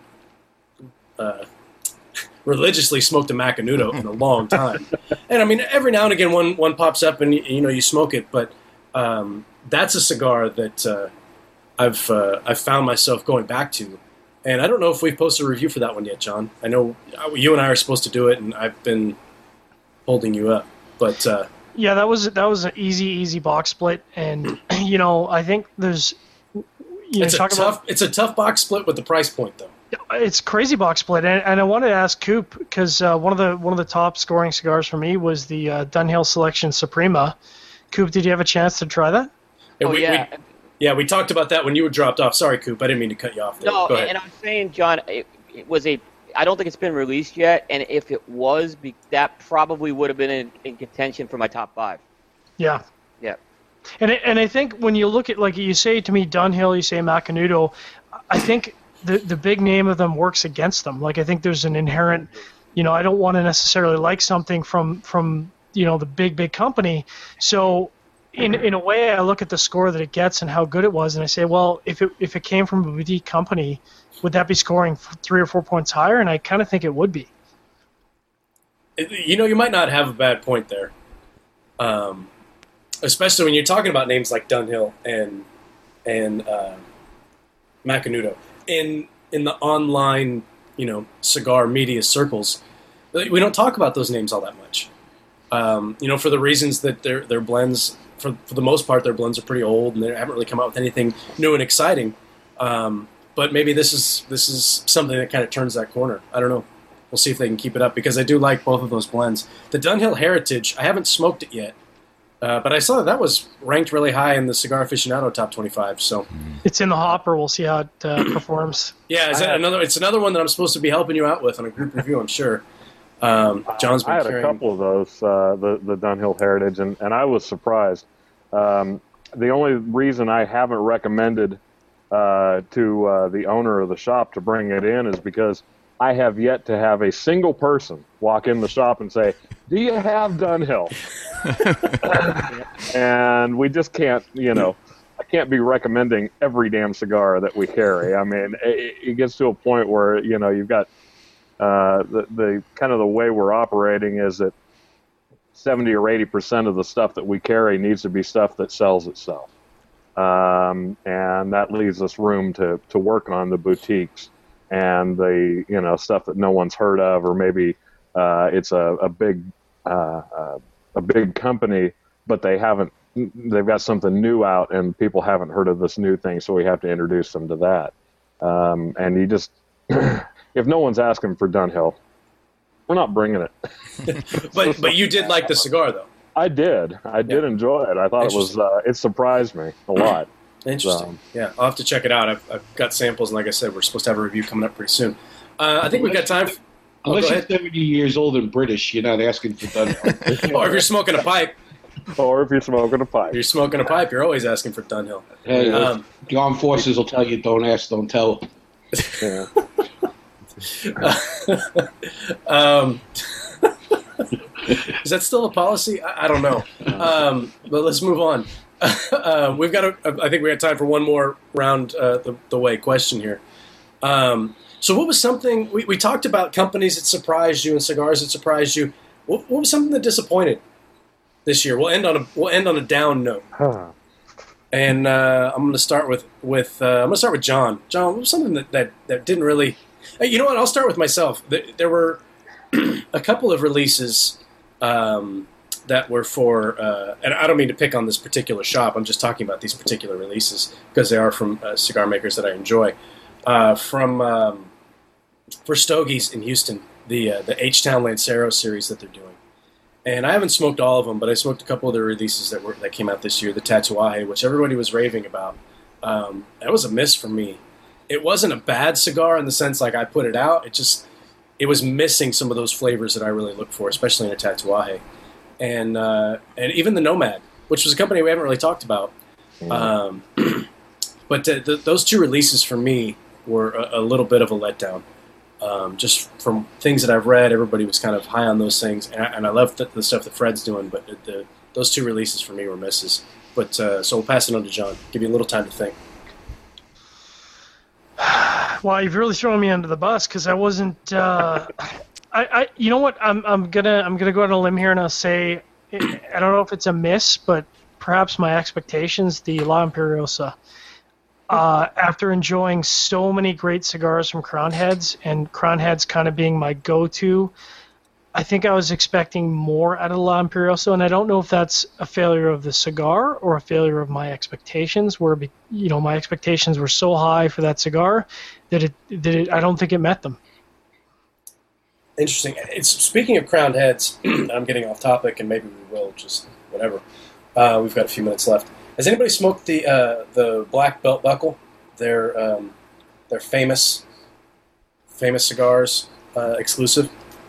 religiously smoked a Macanudo in a long time, and I mean every now and again one pops up and you smoke it. But that's a cigar that I've found myself going back to, and I don't know if we've posted a review for that one yet, John. I know you and I are supposed to do it, and I've been holding you up, but yeah, that was an easy box split, and I think there's it's a tough box split with the price point though. It's crazy box split, and I wanted to ask Coop because one of the top scoring cigars for me was the Dunhill Selection Suprema. Coop, did you have a chance to try that? We talked about that when you were dropped off. Sorry, Coop, I didn't mean to cut you off there. No, Go ahead. And I'm saying, John, it was I don't think it's been released yet, and if it was, that probably would have been in contention for my top 5. Yeah. Yeah. And I think when you look at, like you say to me, Dunhill, you say Macanudo, I think the big name of them works against them. Like I think there's an inherent, I don't want to necessarily like something from the big company. So in a way, I look at the score that it gets and how good it was, and I say, well, if it came from a boutique company, would that be scoring 3 or 4 points higher? And I kind of think it would be. You might not have a bad point there, especially when you're talking about names like Dunhill and Macanudo in the online cigar media circles. We don't talk about those names all that much. For the reasons that their blends, for the most part, their blends are pretty old and they haven't really come out with anything new and exciting. But maybe this is something that kind of turns that corner. I don't know. We'll see if they can keep it up because I do like both of those blends. The Dunhill Heritage, I haven't smoked it yet, but I saw that was ranked really high in the Cigar Aficionado Top 25. So it's in the hopper. We'll see how it performs. Yeah, it's another one that I'm supposed to be helping you out with on a group review, I'm sure. John's been I had a couple of those, the Dunhill Heritage, and I was surprised. The only reason I haven't recommended to the owner of the shop to bring it in is because I have yet to have a single person walk in the shop and say, "Do you have Dunhill?" And we just can't, I can't be recommending every damn cigar that we carry. I mean, it gets to a point where, you've got the kind of the way we're operating is that 70 or 80% of the stuff that we carry needs to be stuff that sells itself. And that leaves us room to work on the boutiques and the, stuff that no one's heard of, or maybe it's a big company, but they've got something new out and people haven't heard of this new thing. So we have to introduce them to that. And you just, if no one's asking for Dunhill, we're not bringing it. But you did like the cigar, though. I did enjoy it. I thought it was. It surprised me a lot. Interesting. Yeah, I'll have to check it out. I've got samples, and like I said, we're supposed to have a review coming up pretty soon. I think we've got time. Unless you're 70 years old and British, you're not asking for Dunhill. Or if you're smoking a pipe. Or if you're smoking a pipe. You're smoking a pipe, you're always asking for Dunhill. Hey, the armed forces will tell you, don't ask, don't tell. Yeah. Is that still a policy? I don't know. But let's move on. We've got. I think we got time for one more round the way question here. So, what was something we talked about? Companies that surprised you and cigars that surprised you. What was something that disappointed this year? We'll end on a down note. And I'm going to start with John. John, what was something that didn't really? You know what? I'll start with myself. There were a couple of releases that were for, and I don't mean to pick on this particular shop. I'm just talking about these particular releases because they are from cigar makers that I enjoy. For Stogies in Houston, the H-Town Lancero series that they're doing. And I haven't smoked all of them, but I smoked a couple of the releases that came out this year. The Tatuaje, which everybody was raving about. That was a miss for me. It wasn't a bad cigar in the sense like I put it out. It was missing some of those flavors that I really look for, especially in a Tatuaje. And even the Nomad, which was a company we haven't really talked about. But those two releases for me were a little bit of a letdown. Just from things that I've read, everybody was kind of high on those things, and I love the stuff that Fred's doing, but those two releases for me were misses. But so we'll pass it on to John. Give you a little time to think. Well, you've really thrown me under the bus because I wasn't. You know what? I'm gonna go on a limb here and I'll say I don't know if it's a miss, but perhaps my expectations. The La Imperiosa. After enjoying so many great cigars from Crown Heads, and Crown Heads kind of being my go-to, I think I was expecting more out of La Imperiosa, and I don't know if that's a failure of the cigar or a failure of my expectations, where my expectations were so high for that cigar that I don't think it met them. Interesting. Speaking of Crown Heads, I'm getting off topic, and maybe we will, just whatever. We've got a few minutes left. Has anybody smoked the Black Belt Buckle? They're famous cigars, exclusive.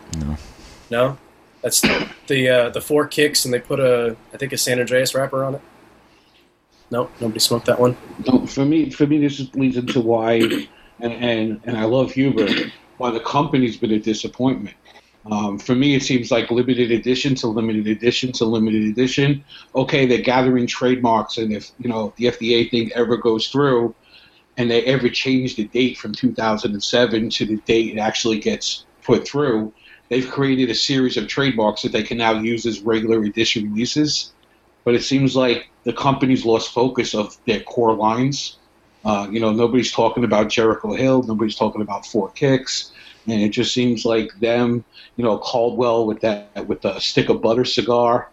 No. That's the 4 kicks, and they put I think a San Andreas wrapper on it. No, nobody smoked that one. No, for me, this leads into why, and I love Hubert, why the company's been a disappointment. For me, it seems like limited edition to limited edition to limited edition. Okay, they're gathering trademarks, and if the FDA thing ever goes through, and they ever change the date from 2007 to the date it actually gets put through, they've created a series of trademarks that they can now use as regular edition releases. But it seems like the company's lost focus of their core lines. Nobody's talking about Jericho Hill, nobody's talking about 4 Kicks. And it just seems like them, Caldwell with the stick of butter cigar.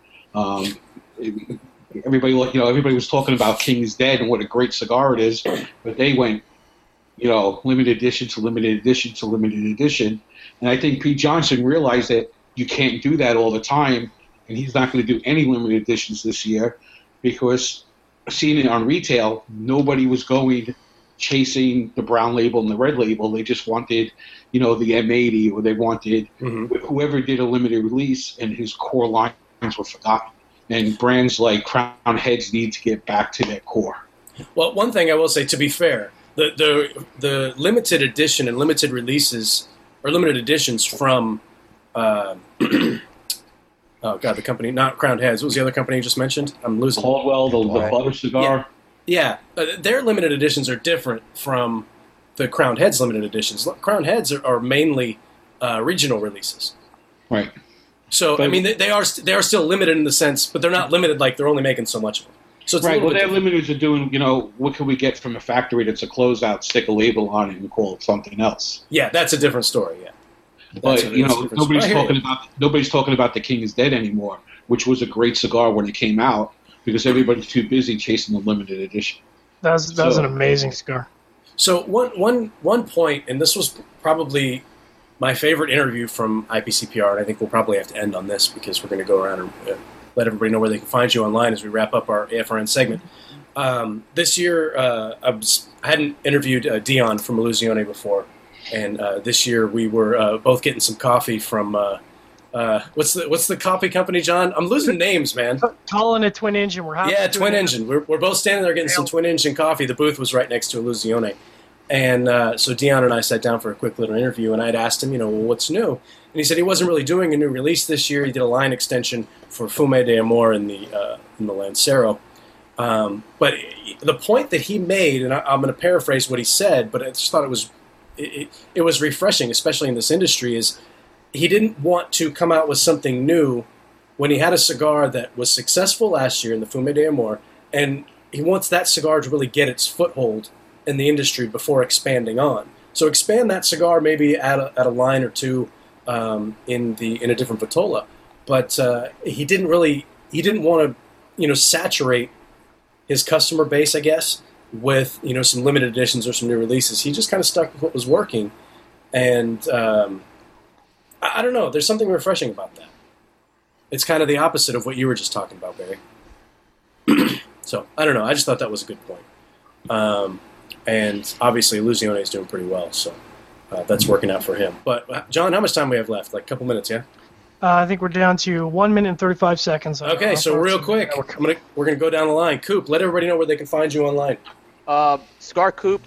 Everybody was talking about King's Dead and what a great cigar it is, but they went, limited edition to limited edition to limited edition. And I think Pete Johnson realized that you can't do that all the time, and he's not going to do any limited editions this year because, seeing it on retail, nobody was going chasing the brown label and the red label. They just wanted, the M80, or they wanted whoever did a limited release, and his core lines were forgotten. And brands like Crown Heads need to get back to their core. Well, one thing I will say, to be fair, the limited edition and limited releases, or limited editions from, the company, not Crown Heads. What was the other company you just mentioned? I'm losing. Caldwell, the butter cigar. Yeah. Their limited editions are different from the Crown Heads limited editions. Crown Heads are mainly regional releases. Right. So, but, they are still limited in the sense, but they're not limited like they're only making so much of them. So it's right. Well, they're limited to doing, what can we get from a factory that's a closeout, stick a label on it, and call it something else. Yeah, that's a different story. Yeah. But nobody's talking about the King is Dead anymore, which was a great cigar when it came out because everybody's too busy chasing the limited edition. That was an amazing cigar. So one point, and this was probably my favorite interview from IPCPR, and I think we'll probably have to end on this because we're going to go around and let everybody know where they can find you online as we wrap up our AFRN segment. This year, I hadn't interviewed Dion from Illusione before, and this year we were both getting some coffee from what's the coffee company, John? I'm losing names, man. Calling it Twin Engine. Twin Engine. We're both standing there getting some Twin Engine coffee. The booth was right next to Illusione. And so Dion and I sat down for a quick little interview, and I'd asked him, well, what's new? And he said he wasn't really doing a new release this year. He did a line extension for Fume de Amor in the Lancero. But the point that he made, and I'm going to paraphrase what he said, but I just thought it was refreshing, especially in this industry, is he didn't want to come out with something new when he had a cigar that was successful last year in the Fume de Amor, and he wants that cigar to really get its foothold in the industry before expanding on. So expand that cigar maybe at a line or two in a different vitola, but he didn't want to saturate his customer base, I guess, with some limited editions or some new releases. He just kind of stuck with what was working, and I don't know. There's something refreshing about that. It's kind of the opposite of what you were just talking about, Barry. So I don't know. I just thought that was a good point. And obviously, Illusione is doing pretty well, so that's working out for him. But, John, how much time we have left? Like a couple minutes, yeah? I think we're down to 1 minute and 35 seconds. Okay, so real quick, we're going to go down the line. Coop, let everybody know where they can find you online. Cigar Coop,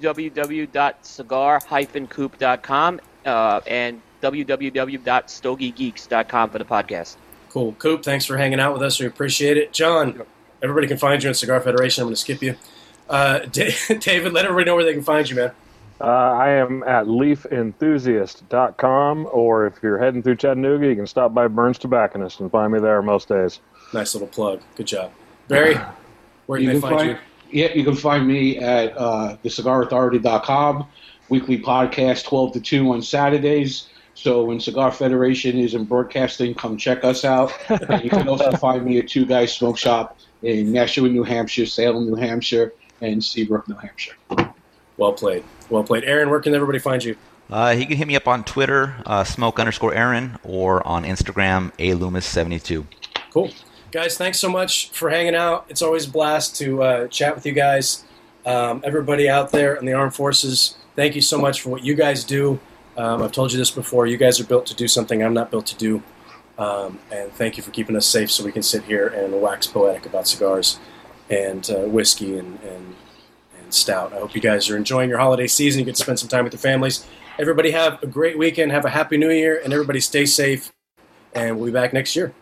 www.cigar-coop.com, and www.stogiegeeks.com for the podcast. Cool. Coop, thanks for hanging out with us. We appreciate it. John, everybody can find you at Cigar Federation. I'm going to skip you. David, let everybody know where they can find you, man. I am at leafenthusiast.com, or if you're heading through Chattanooga, you can stop by Burns Tobacconist and find me there most days. Nice little plug. Good job. Barry, where can they find you? Yeah, you can find me at thecigarauthority.com, weekly podcast 12 to 2 on Saturdays. So when Cigar Federation isn't broadcasting, come check us out. And you can also find me at Two Guys Smoke Shop in Nashua, New Hampshire, Salem, New Hampshire, and Seabrook, New Hampshire. Well played. Well played. Aaron, where can everybody find you? He can hit me up on Twitter, smoke_Aaron, or on Instagram, aloomis72. Cool. Guys, thanks so much for hanging out. It's always a blast to chat with you guys. Everybody out there in the armed forces, thank you so much for what you guys do. I've told you this before. You guys are built to do something I'm not built to do. And thank you for keeping us safe so we can sit here and wax poetic about cigars and whiskey and stout. I hope you guys are enjoying your holiday season. You get to spend some time with your families. Everybody have a great weekend. Have a happy new year. And everybody stay safe. And we'll be back next year.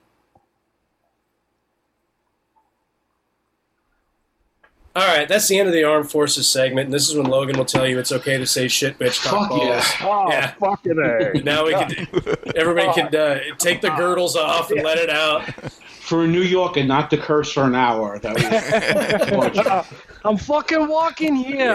All right, that's the end of the Armed Forces segment, and this is when Logan will tell you it's okay to say shit, bitch, cock balls. Yeah. Oh, yeah. Fucking A. Now everybody can take the girdles off and let it out. For New York and not to curse for an hour. That was I'm fucking walking here.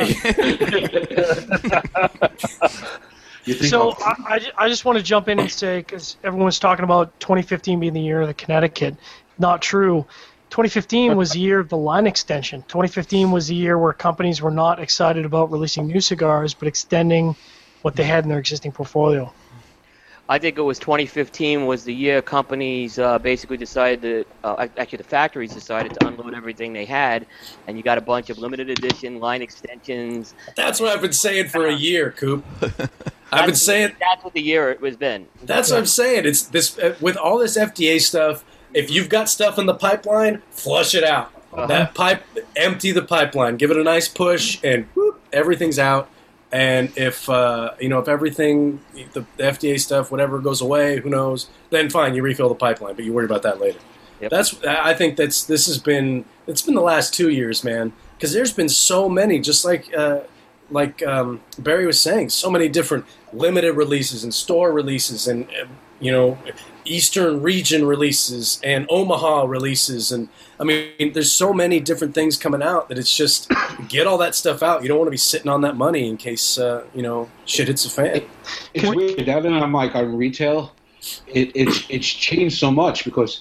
So I just want to jump in and say, because everyone's talking about 2015 being the year of the Connecticut. Not true. 2015 was the year of the line extension. 2015 was the year where companies were not excited about releasing new cigars, but extending what they had in their existing portfolio. I think it was 2015 was the year companies basically decided to, actually the factories decided to unload everything they had, and you got a bunch of limited edition line extensions. That's what I've been saying for a year, Coop. I've been saying that's what the year it was been. That's what I'm saying. It's this with all this FDA stuff. If you've got stuff in the pipeline, flush it out. That pipe, empty the pipeline, give it a nice push, and whoop, everything's out. And if if everything, the FDA stuff, whatever goes away, who knows? Then fine, you refill the pipeline, but you worry about that later. Yep. I think it's been the last 2 years, man, because there's been so many, just like Barry was saying, so many different limited releases and store releases and Eastern region releases and Omaha releases, and I mean, there's so many different things coming out that it's just get all that stuff out. You don't want to be sitting on that money in case shit hits the fan. It's weird. Now that I'm like on retail, it's changed so much because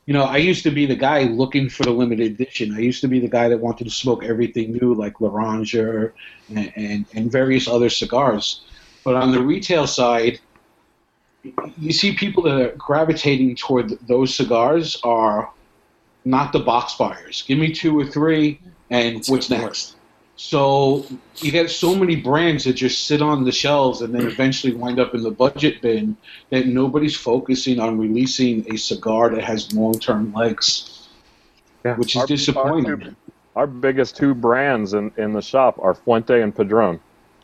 I used to be the guy looking for the limited edition. I used to be the guy that wanted to smoke everything new, like L'Oranger and various other cigars. But on the retail side, you see people that are gravitating toward those cigars are not the box buyers. Give me 2 or 3, and what's next? So you get so many brands that just sit on the shelves and then eventually wind up in the budget bin that nobody's focusing on releasing a cigar that has long-term legs, which is disappointing. Our biggest 2 brands in the shop are Fuente and Padron.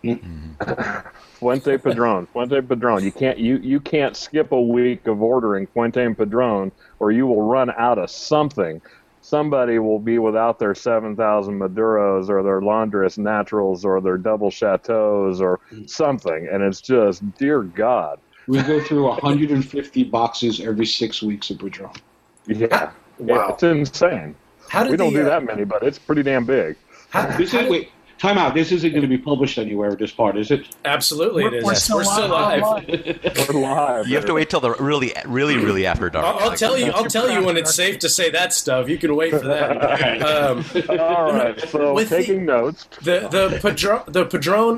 Fuente Padron. You can't skip a week of ordering Fuente and Padron, or you will run out of something. Somebody will be without their 7,000 Maduros or their Londres Naturals or their double Chateaus or something, and it's just, dear God. We go through 150 boxes every 6 weeks of Padron. Yeah, wow. It's insane. We don't do that many, but it's pretty damn big. Wait, time out. This isn't going to be published anywhere, this part, is it? Absolutely it is. We're still live. We're live. You have to wait till the really after dark. I'll tell you when it's safe to say that stuff. You can wait for that. All right. So taking notes. The Padron,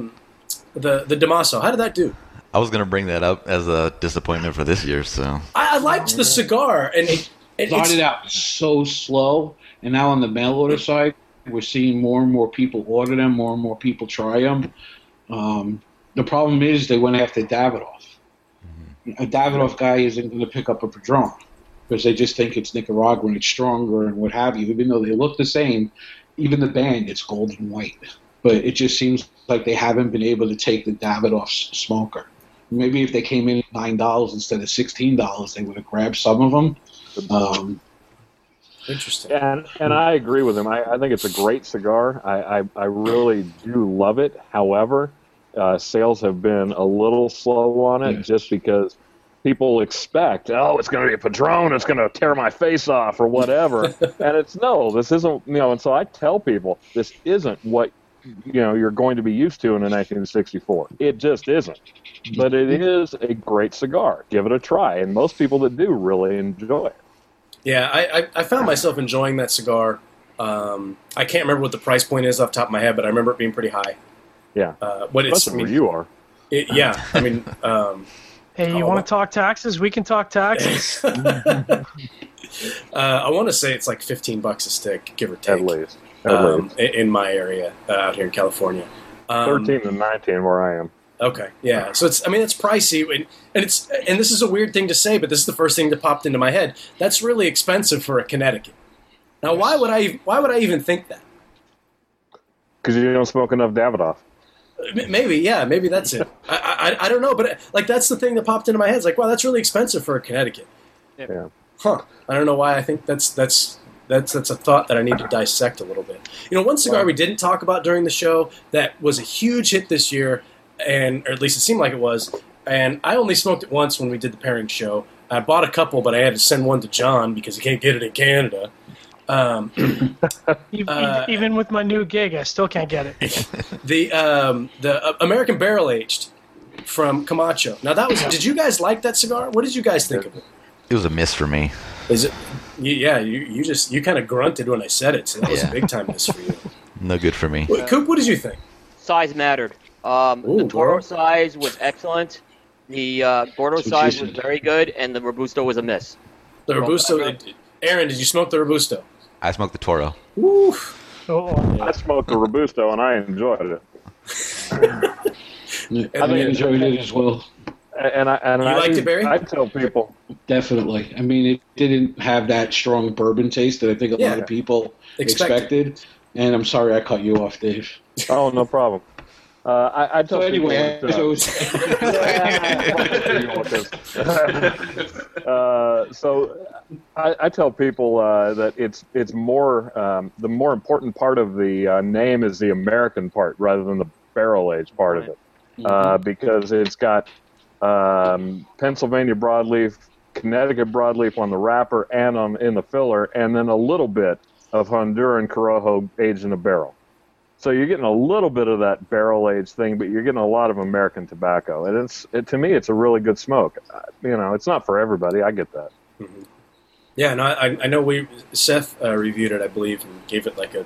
the Damaso. How did that do? I was going to bring that up as a disappointment for this year. So I liked the cigar, and it started out so slow, and now on the mail order side, we're seeing more and more people order them, more and more people try them. The problem is they went after Davidoff. A Davidoff guy isn't going to pick up a Padron because they just think it's Nicaraguan, it's stronger, and what have you. Even though they look the same, even the band, it's gold and white. But it just seems like they haven't been able to take the Davidoff smoker. Maybe if they came in at $9 instead of $16, they would have grabbed some of them. Interesting. And I agree with him. I think it's a great cigar. I really do love it. However, sales have been a little slow on it just because people expect, it's going to be a Padron, it's going to tear my face off or whatever. And this isn't, and so I tell people this isn't what you're going to be used to in a 1964. It just isn't. But it is a great cigar. Give it a try. And most people that do really enjoy it. Yeah, I found myself enjoying that cigar. I can't remember what the price point is off the top of my head, but I remember it being pretty high. Yeah. Especially where you are. Hey, you want to talk taxes? We can talk taxes. I want to say it's like $15 a stick, give or take. At least. In my area out here in California. 13 to 19 where I am. Okay, yeah. So it's pricey, and this is a weird thing to say, but this is the first thing that popped into my head. That's really expensive for a Connecticut. Now, why would I even think that? Because you don't smoke enough Davidoff. Maybe that's it. I don't know, but that's the thing that popped into my head. It's like, wow, that's really expensive for a Connecticut. Yeah. Huh. I don't know why I think that's a thought that I need to dissect a little bit. One cigar we didn't talk about during the show that was a huge hit this year, or at least it seemed like it was, and I only smoked it once when we did the pairing show. I bought a couple, but I had to send one to John because he can't get it in Canada. Even with my new gig, I still can't get it. The American Barrel Aged from Camacho. Now did you guys like that cigar? What did you guys think of it? It was a miss for me. Is it? Yeah, you kind of grunted when I said it, so that was a big time miss for you. No good for me. Coop, what did you think? Size mattered. The Toro size was excellent. The Gordo size was very good, and the Robusto was a miss. The Robusto. Aaron, did you smoke the Robusto? I smoked the Toro. Woo. I smoked the Robusto, and I enjoyed it. I enjoyed it as well. You liked it, Barry? I tell people. Definitely. I mean, it didn't have that strong bourbon taste that I think a lot of people expected. And I'm sorry I cut you off, Dave. Oh, no problem. I tell people I tell people that it's more the more important part of the name is the American part rather than the barrel aged part of it, because it's got Pennsylvania broadleaf, Connecticut broadleaf on the wrapper and in the filler, and then a little bit of Honduran Corojo aged in a barrel. So you're getting a little bit of that barrel-aged thing, but you're getting a lot of American tobacco. And to me, it's a really good smoke. It's not for everybody. I get that. Mm-hmm. Yeah, no, I know Seth reviewed it, I believe, and gave it like a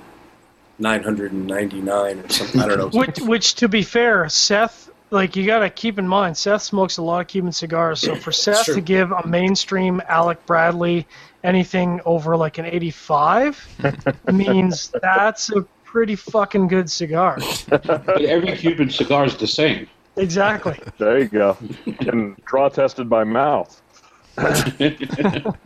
999 or something. I don't know. Which, to be fair, Seth, like, you got to keep in mind, Seth smokes a lot of Cuban cigars. So for Seth to give a mainstream Alec Bradley anything over like an 85 means that's a pretty fucking good cigar. But every Cuban cigar is the same. Exactly. There you go. And draw tested by mouth. No,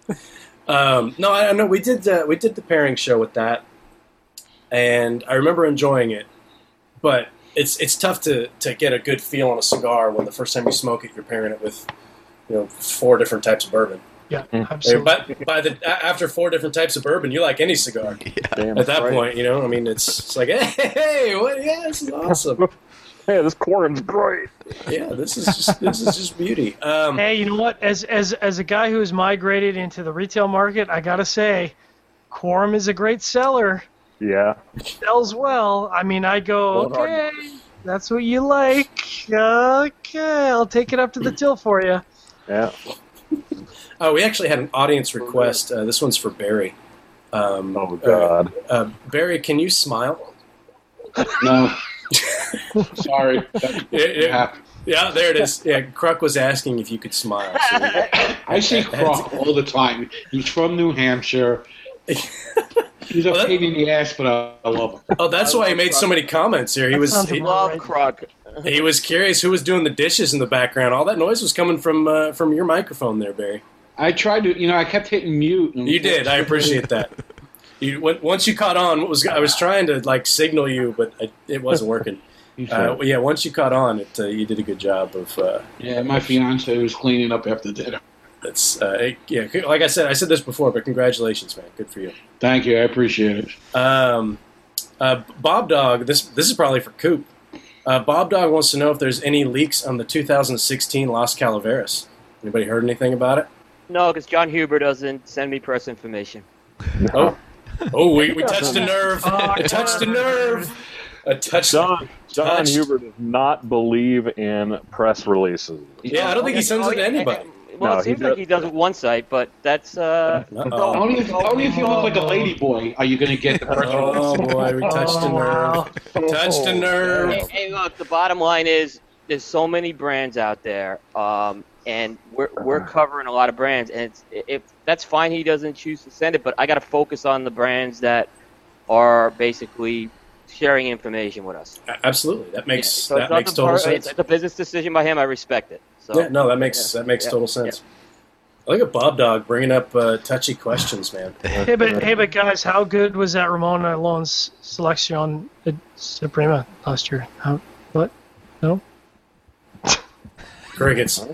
I know we did the pairing show with that, and I remember enjoying it. But it's tough to get a good feel on a cigar when the first time you smoke it, you're pairing it with 4 different types of bourbon. Yeah, absolutely. But after 4 different types of bourbon, you like any cigar. Yeah. At that point, I mean, it's like, hey, this is awesome. Hey, this quorum's great. Yeah, this is just beauty. Hey, you know what? As a guy who has migrated into the retail market, I gotta say, Quorum is a great seller. Yeah. Sells well. I mean, I go, okay, that's what you like. Okay, I'll take it up to the till for you. Yeah. Oh, we actually had an audience request. This one's for Barry. Oh, God. Barry, can you smile? No. Sorry. Yeah, there it is. Yeah, Kruk was asking if you could smile. So I say Kruk all the time. He's from New Hampshire. He's a pain in the ass, but I love him. Oh, that's why he made so many comments here. He Love Kruk. He was curious who was doing the dishes in the background. All that noise was coming from your microphone there, Barry. I tried to, I kept hitting mute. You did. I appreciate that. Once you caught on, I was trying to signal you, but it wasn't working. Yeah, once you caught on, you did a good job of. Yeah, my fiance was cleaning up after dinner. That's like I said this before, but congratulations, man. Good for you. Thank you. I appreciate it. Bob Dog, this is probably for Coop. Bob Dog wants to know if there's any leaks on the 2016 Las Calaveras. Anybody heard anything about it? No, because John Huber doesn't send me press information. We touched a nerve. Touched a nerve. John Huber does not believe in press releases. Yeah, I don't think he sends it to anybody. Well, it seems like he does with one site, but that's... Only if you look like a lady boy are you going to get the press release. Oh, boy, we touched a nerve. Touched a nerve. Hey, look, the bottom line is there's so many brands out there, and we're covering a lot of brands, and that's fine he doesn't choose to send it, but I got to focus on the brands that are basically sharing information with us. Absolutely. That makes makes total sense. It's a business decision by him. I respect it. So, yeah, no, that makes total sense. Yeah. Look at Bob Dog bringing up touchy questions, man. Hey, but guys, how good was that Ramona Alon's Selection Suprema last year? What? No? Crickets.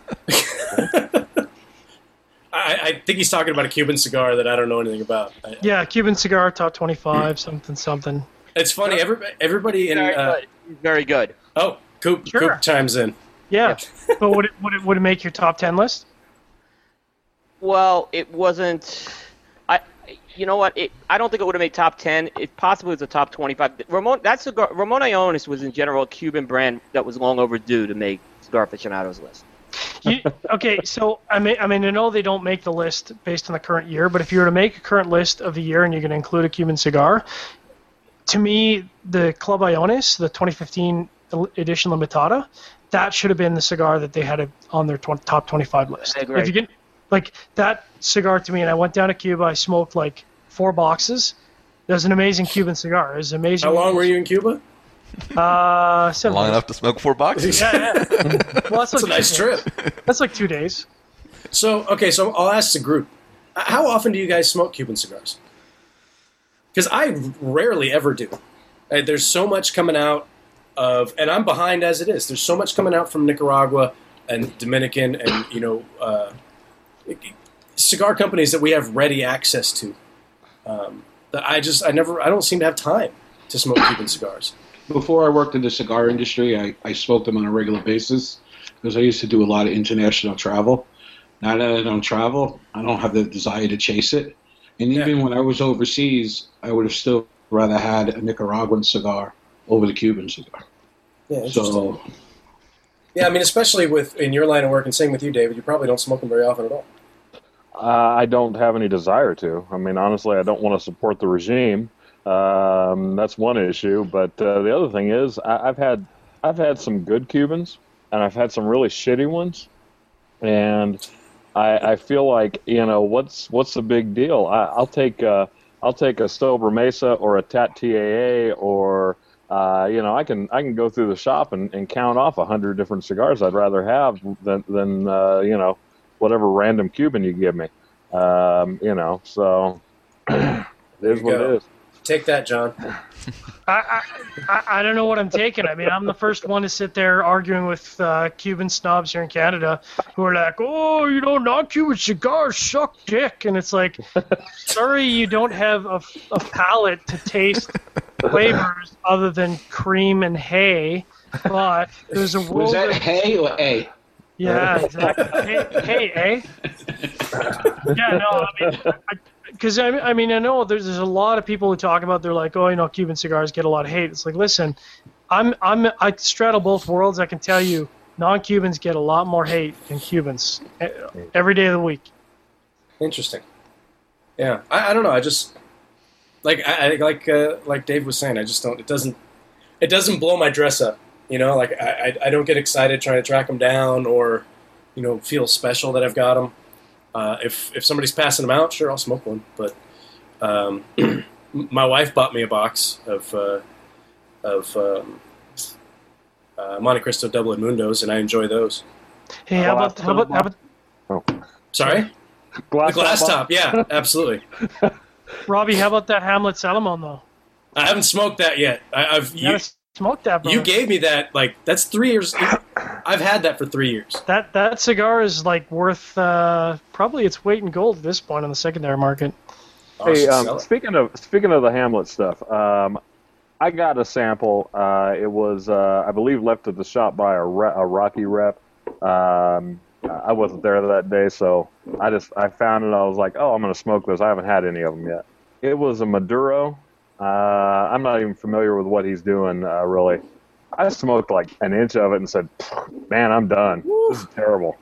I think he's talking about a Cuban cigar that I don't know anything about. Yeah, Cuban cigar, top 25, something. It's funny. Everybody in very good. Oh, Coop chimes in. Yeah, but would it make your top 10 list? Well, it wasn't. You know what? I don't think it would have made top 10. It possibly was a top 25. Ramon Allones was in general a Cuban brand that was long overdue to make Cigar Aficionado's list. Okay, so I mean, I know they don't make the list based on the current year, but if you were to make a current list of the year and you're going to include a Cuban cigar, to me, the Club Iones, the 2015 edition Limitada, that should have been the cigar that they had on their top 25 list. I agree. If you get that cigar to me, and I went down to Cuba, I smoked 4 boxes. That was an amazing Cuban cigar. It was amazing. How long were you in Cuba? 7 Long days. enough to smoke 4 boxes. Yeah. Well, that's a nice trip. That's 2 days. So I'll ask the group: how often do you guys smoke Cuban cigars? Because I rarely ever do. There's so much coming out and I'm behind as it is. There's so much coming out from Nicaragua and Dominican and cigar companies that we have ready access to. That I don't seem to have time to smoke Cuban cigars. Before I worked in the cigar industry, I smoked them on a regular basis because I used to do a lot of international travel. Now that I don't travel, I don't have the desire to chase it. And even when I was overseas, I would have still rather had a Nicaraguan cigar over the Cuban cigar. Yeah, interesting. Yeah, I mean, especially in your line of work and same with you, David, you probably don't smoke them very often at all. I don't have any desire to. I mean, honestly, I don't want to support the regime. That's one issue. But the other thing is, I've had some good Cubans, and I've had some really shitty ones, and I feel like, what's the big deal? I'll take a Stobra Mesa or a Tat TAA, or I can go through the shop and count off 100 different cigars I'd rather have than whatever random Cuban you give me. So it is what it is. Take that, John. I don't know what I'm taking. I mean, I'm the first one to sit there arguing with Cuban snobs here in Canada who are like, oh, non-Cuban cigars suck dick. And it's like, sorry you don't have a palate to taste flavors other than cream and hay, but there's a world. Was that hay or A? Yeah, exactly. Hey, eh? Yeah, no, I mean, because I know there's a lot of people who talk about, they're like, oh, Cuban cigars get a lot of hate. It's like, listen, I straddle both worlds. I can tell you, non-Cubans get a lot more hate than Cubans every day of the week. Interesting. Yeah, I don't know. I just like Dave was saying. I just don't. It doesn't blow my dress up. I don't get excited trying to track them down or, feel special that I've got them. If somebody's passing them out, sure, I'll smoke one. But my wife bought me a box of Monte Cristo Double Edmundos, and I enjoy those. Hey, how about Sorry? The glass top, yeah, absolutely. Robbie, how about that Hamlet Salomon, though? I haven't smoked that yet. You smoked that, bro. You gave me that, that's 3 years. I've had that for 3 years. That cigar is, worth probably its weight in gold at this point on the secondary market. Hey, speaking of the Hamlet stuff, I got a sample. It was, I believe, left at the shop by a Rocky rep. I wasn't there that day, so I found it. I was like, oh, I'm going to smoke this. I haven't had any of them yet. It was a Maduro. I'm not even familiar with what he's doing, really. I smoked an inch of it and said, man, I'm done. Woo. This is terrible.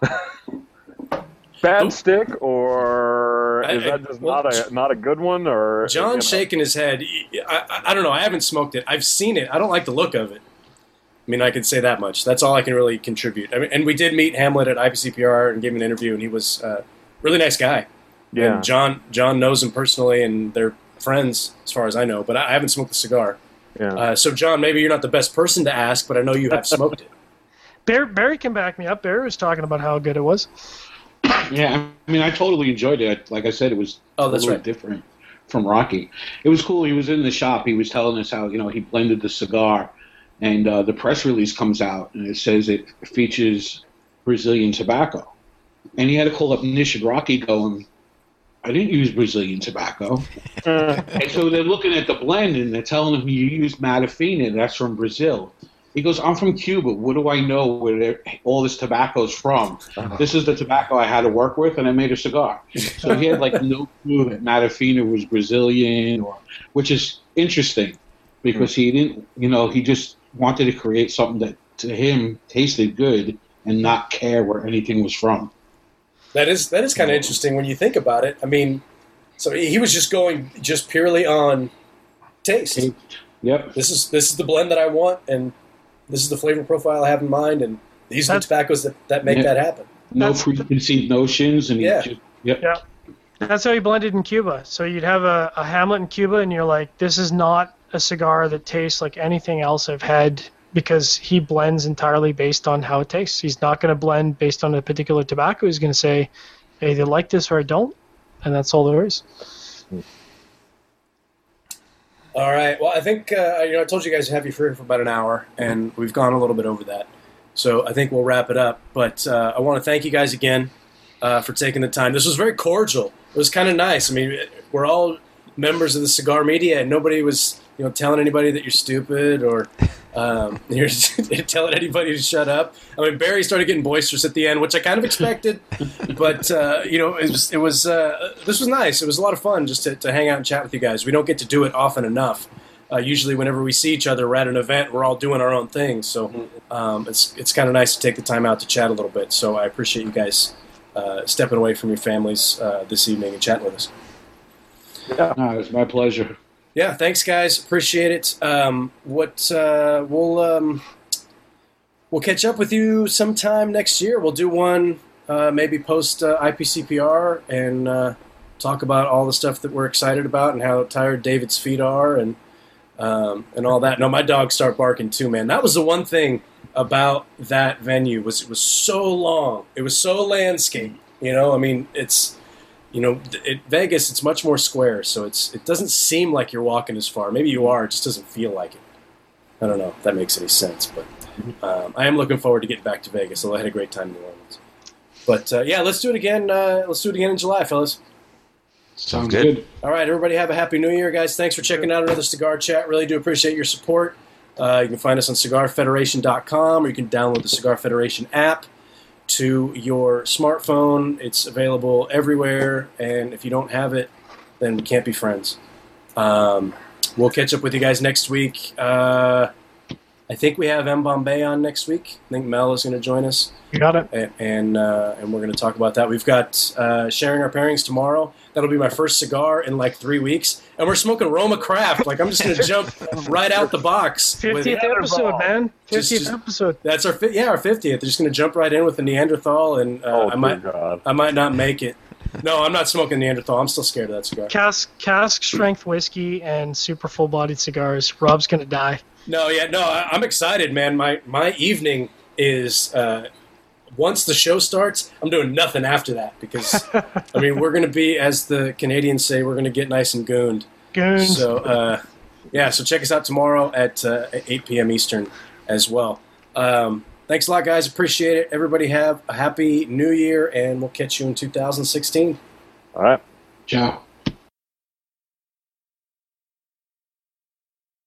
Bad stick, or is that just not a good one? Or John's shaking his head. I don't know. I haven't smoked it. I've seen it. I don't like the look of it. I mean, I can say that much. That's all I can really contribute. I mean, and we did meet Hamlet at IPCPR and gave him an interview, and he was a really nice guy. Yeah. And John knows him personally, and they're friends as far as I know. But I haven't smoked the cigar. Yeah. So, John, maybe you're not the best person to ask, but I know you have smoked it. Barry can back me up. Barry was talking about how good it was. Yeah, I mean, I totally enjoyed it. Like I said, it was totally different from Rocky. It was cool. He was in the shop. He was telling us how, he blended the cigar. And the press release comes out, and it says it features Brazilian tobacco. And he had to call up Nish Rocky going, I didn't use Brazilian tobacco. And so they're looking at the blend, and they're telling him you used Matafina. That's from Brazil. He goes, I'm from Cuba. What do I know where all this tobacco is from? This is the tobacco I had to work with, and I made a cigar. So he had no clue that Matafina was Brazilian, which is interesting because he didn't, he just wanted to create something that to him tasted good and not care where anything was from. That is kind of interesting when you think about it. I mean, so he was just going purely on taste. Yep. This is the blend that I want, and this is the flavor profile I have in mind, and these are the tobaccos that make that happen. No preconceived notions, and yeah. That's how he blended in Cuba. So you'd have a Hamlet in Cuba, and you're like, this is not a cigar that tastes like anything else I've had, because he blends entirely based on how it tastes. He's not going to blend based on a particular tobacco. He's going to say, I either like this or I don't, and that's all there is. All right. Well, I think I told you guys to have you free for about an hour, and we've gone a little bit over that. So I think we'll wrap it up. But I want to thank you guys again for taking the time. This was very cordial. It was kind of nice. I mean, we're all members of the cigar media, and nobody was telling anybody that you're stupid or you're telling anybody to shut up. I mean, Barry started getting boisterous at the end, which I kind of expected, but this was nice. It was a lot of fun just to hang out and chat with you guys. We don't get to do it often enough. Usually, whenever we see each other, we're at an event. We're all doing our own thing, so it's kind of nice to take the time out to chat a little bit. So I appreciate you guys stepping away from your families this evening and chatting with us. Yeah, no, it's my pleasure. Yeah, thanks, guys. Appreciate it. We'll catch up with you sometime next year. We'll do one maybe post IPCPR and talk about all the stuff that we're excited about and how tired David's feet are and all that. No, my dogs start barking too, man. That was the one thing about that venue was it was so long. It was so landscape. I mean, it's Vegas. It's much more square, so it doesn't seem like you're walking as far. Maybe you are. It just doesn't feel like it. I don't know if that makes any sense, but I am looking forward to getting back to Vegas. I had a great time in New Orleans. But yeah, let's do it again. Let's do it again in July, fellas. Sounds good. All right, everybody have a happy New Year, guys. Thanks for checking out another Cigar Chat. Really do appreciate your support. You can find us on cigarfederation.com, or you can download the Cigar Federation app to your smartphone. It's available everywhere, and if you don't have it, then we can't be friends. We'll catch up with you guys next week. I think we have M. Bombay on next week. I think Mel is going to join us. You got it. And we're going to talk about that. We've got Sharing Our Pairings tomorrow. That'll be my first cigar in like 3 weeks. And we're smoking Roma Craft. Like, I'm just going to jump right out the box. 50th episode, man. 50th episode. That's our 50th. They're just going to jump right in with the Neanderthal, and I might not make it. No, I'm not smoking Neanderthal. I'm still scared of that cigar. Cask strength whiskey and super full bodied cigars. Rob's going to die. No, I'm excited, man. My evening is once the show starts, I'm doing nothing after that because I mean we're going to be, as the Canadians say, we're going to get nice and gooned. So so check us out tomorrow at 8 p.m. Eastern as well. Thanks a lot, guys. Appreciate it. Everybody have a happy New Year, and we'll catch you in 2016. All right. Ciao.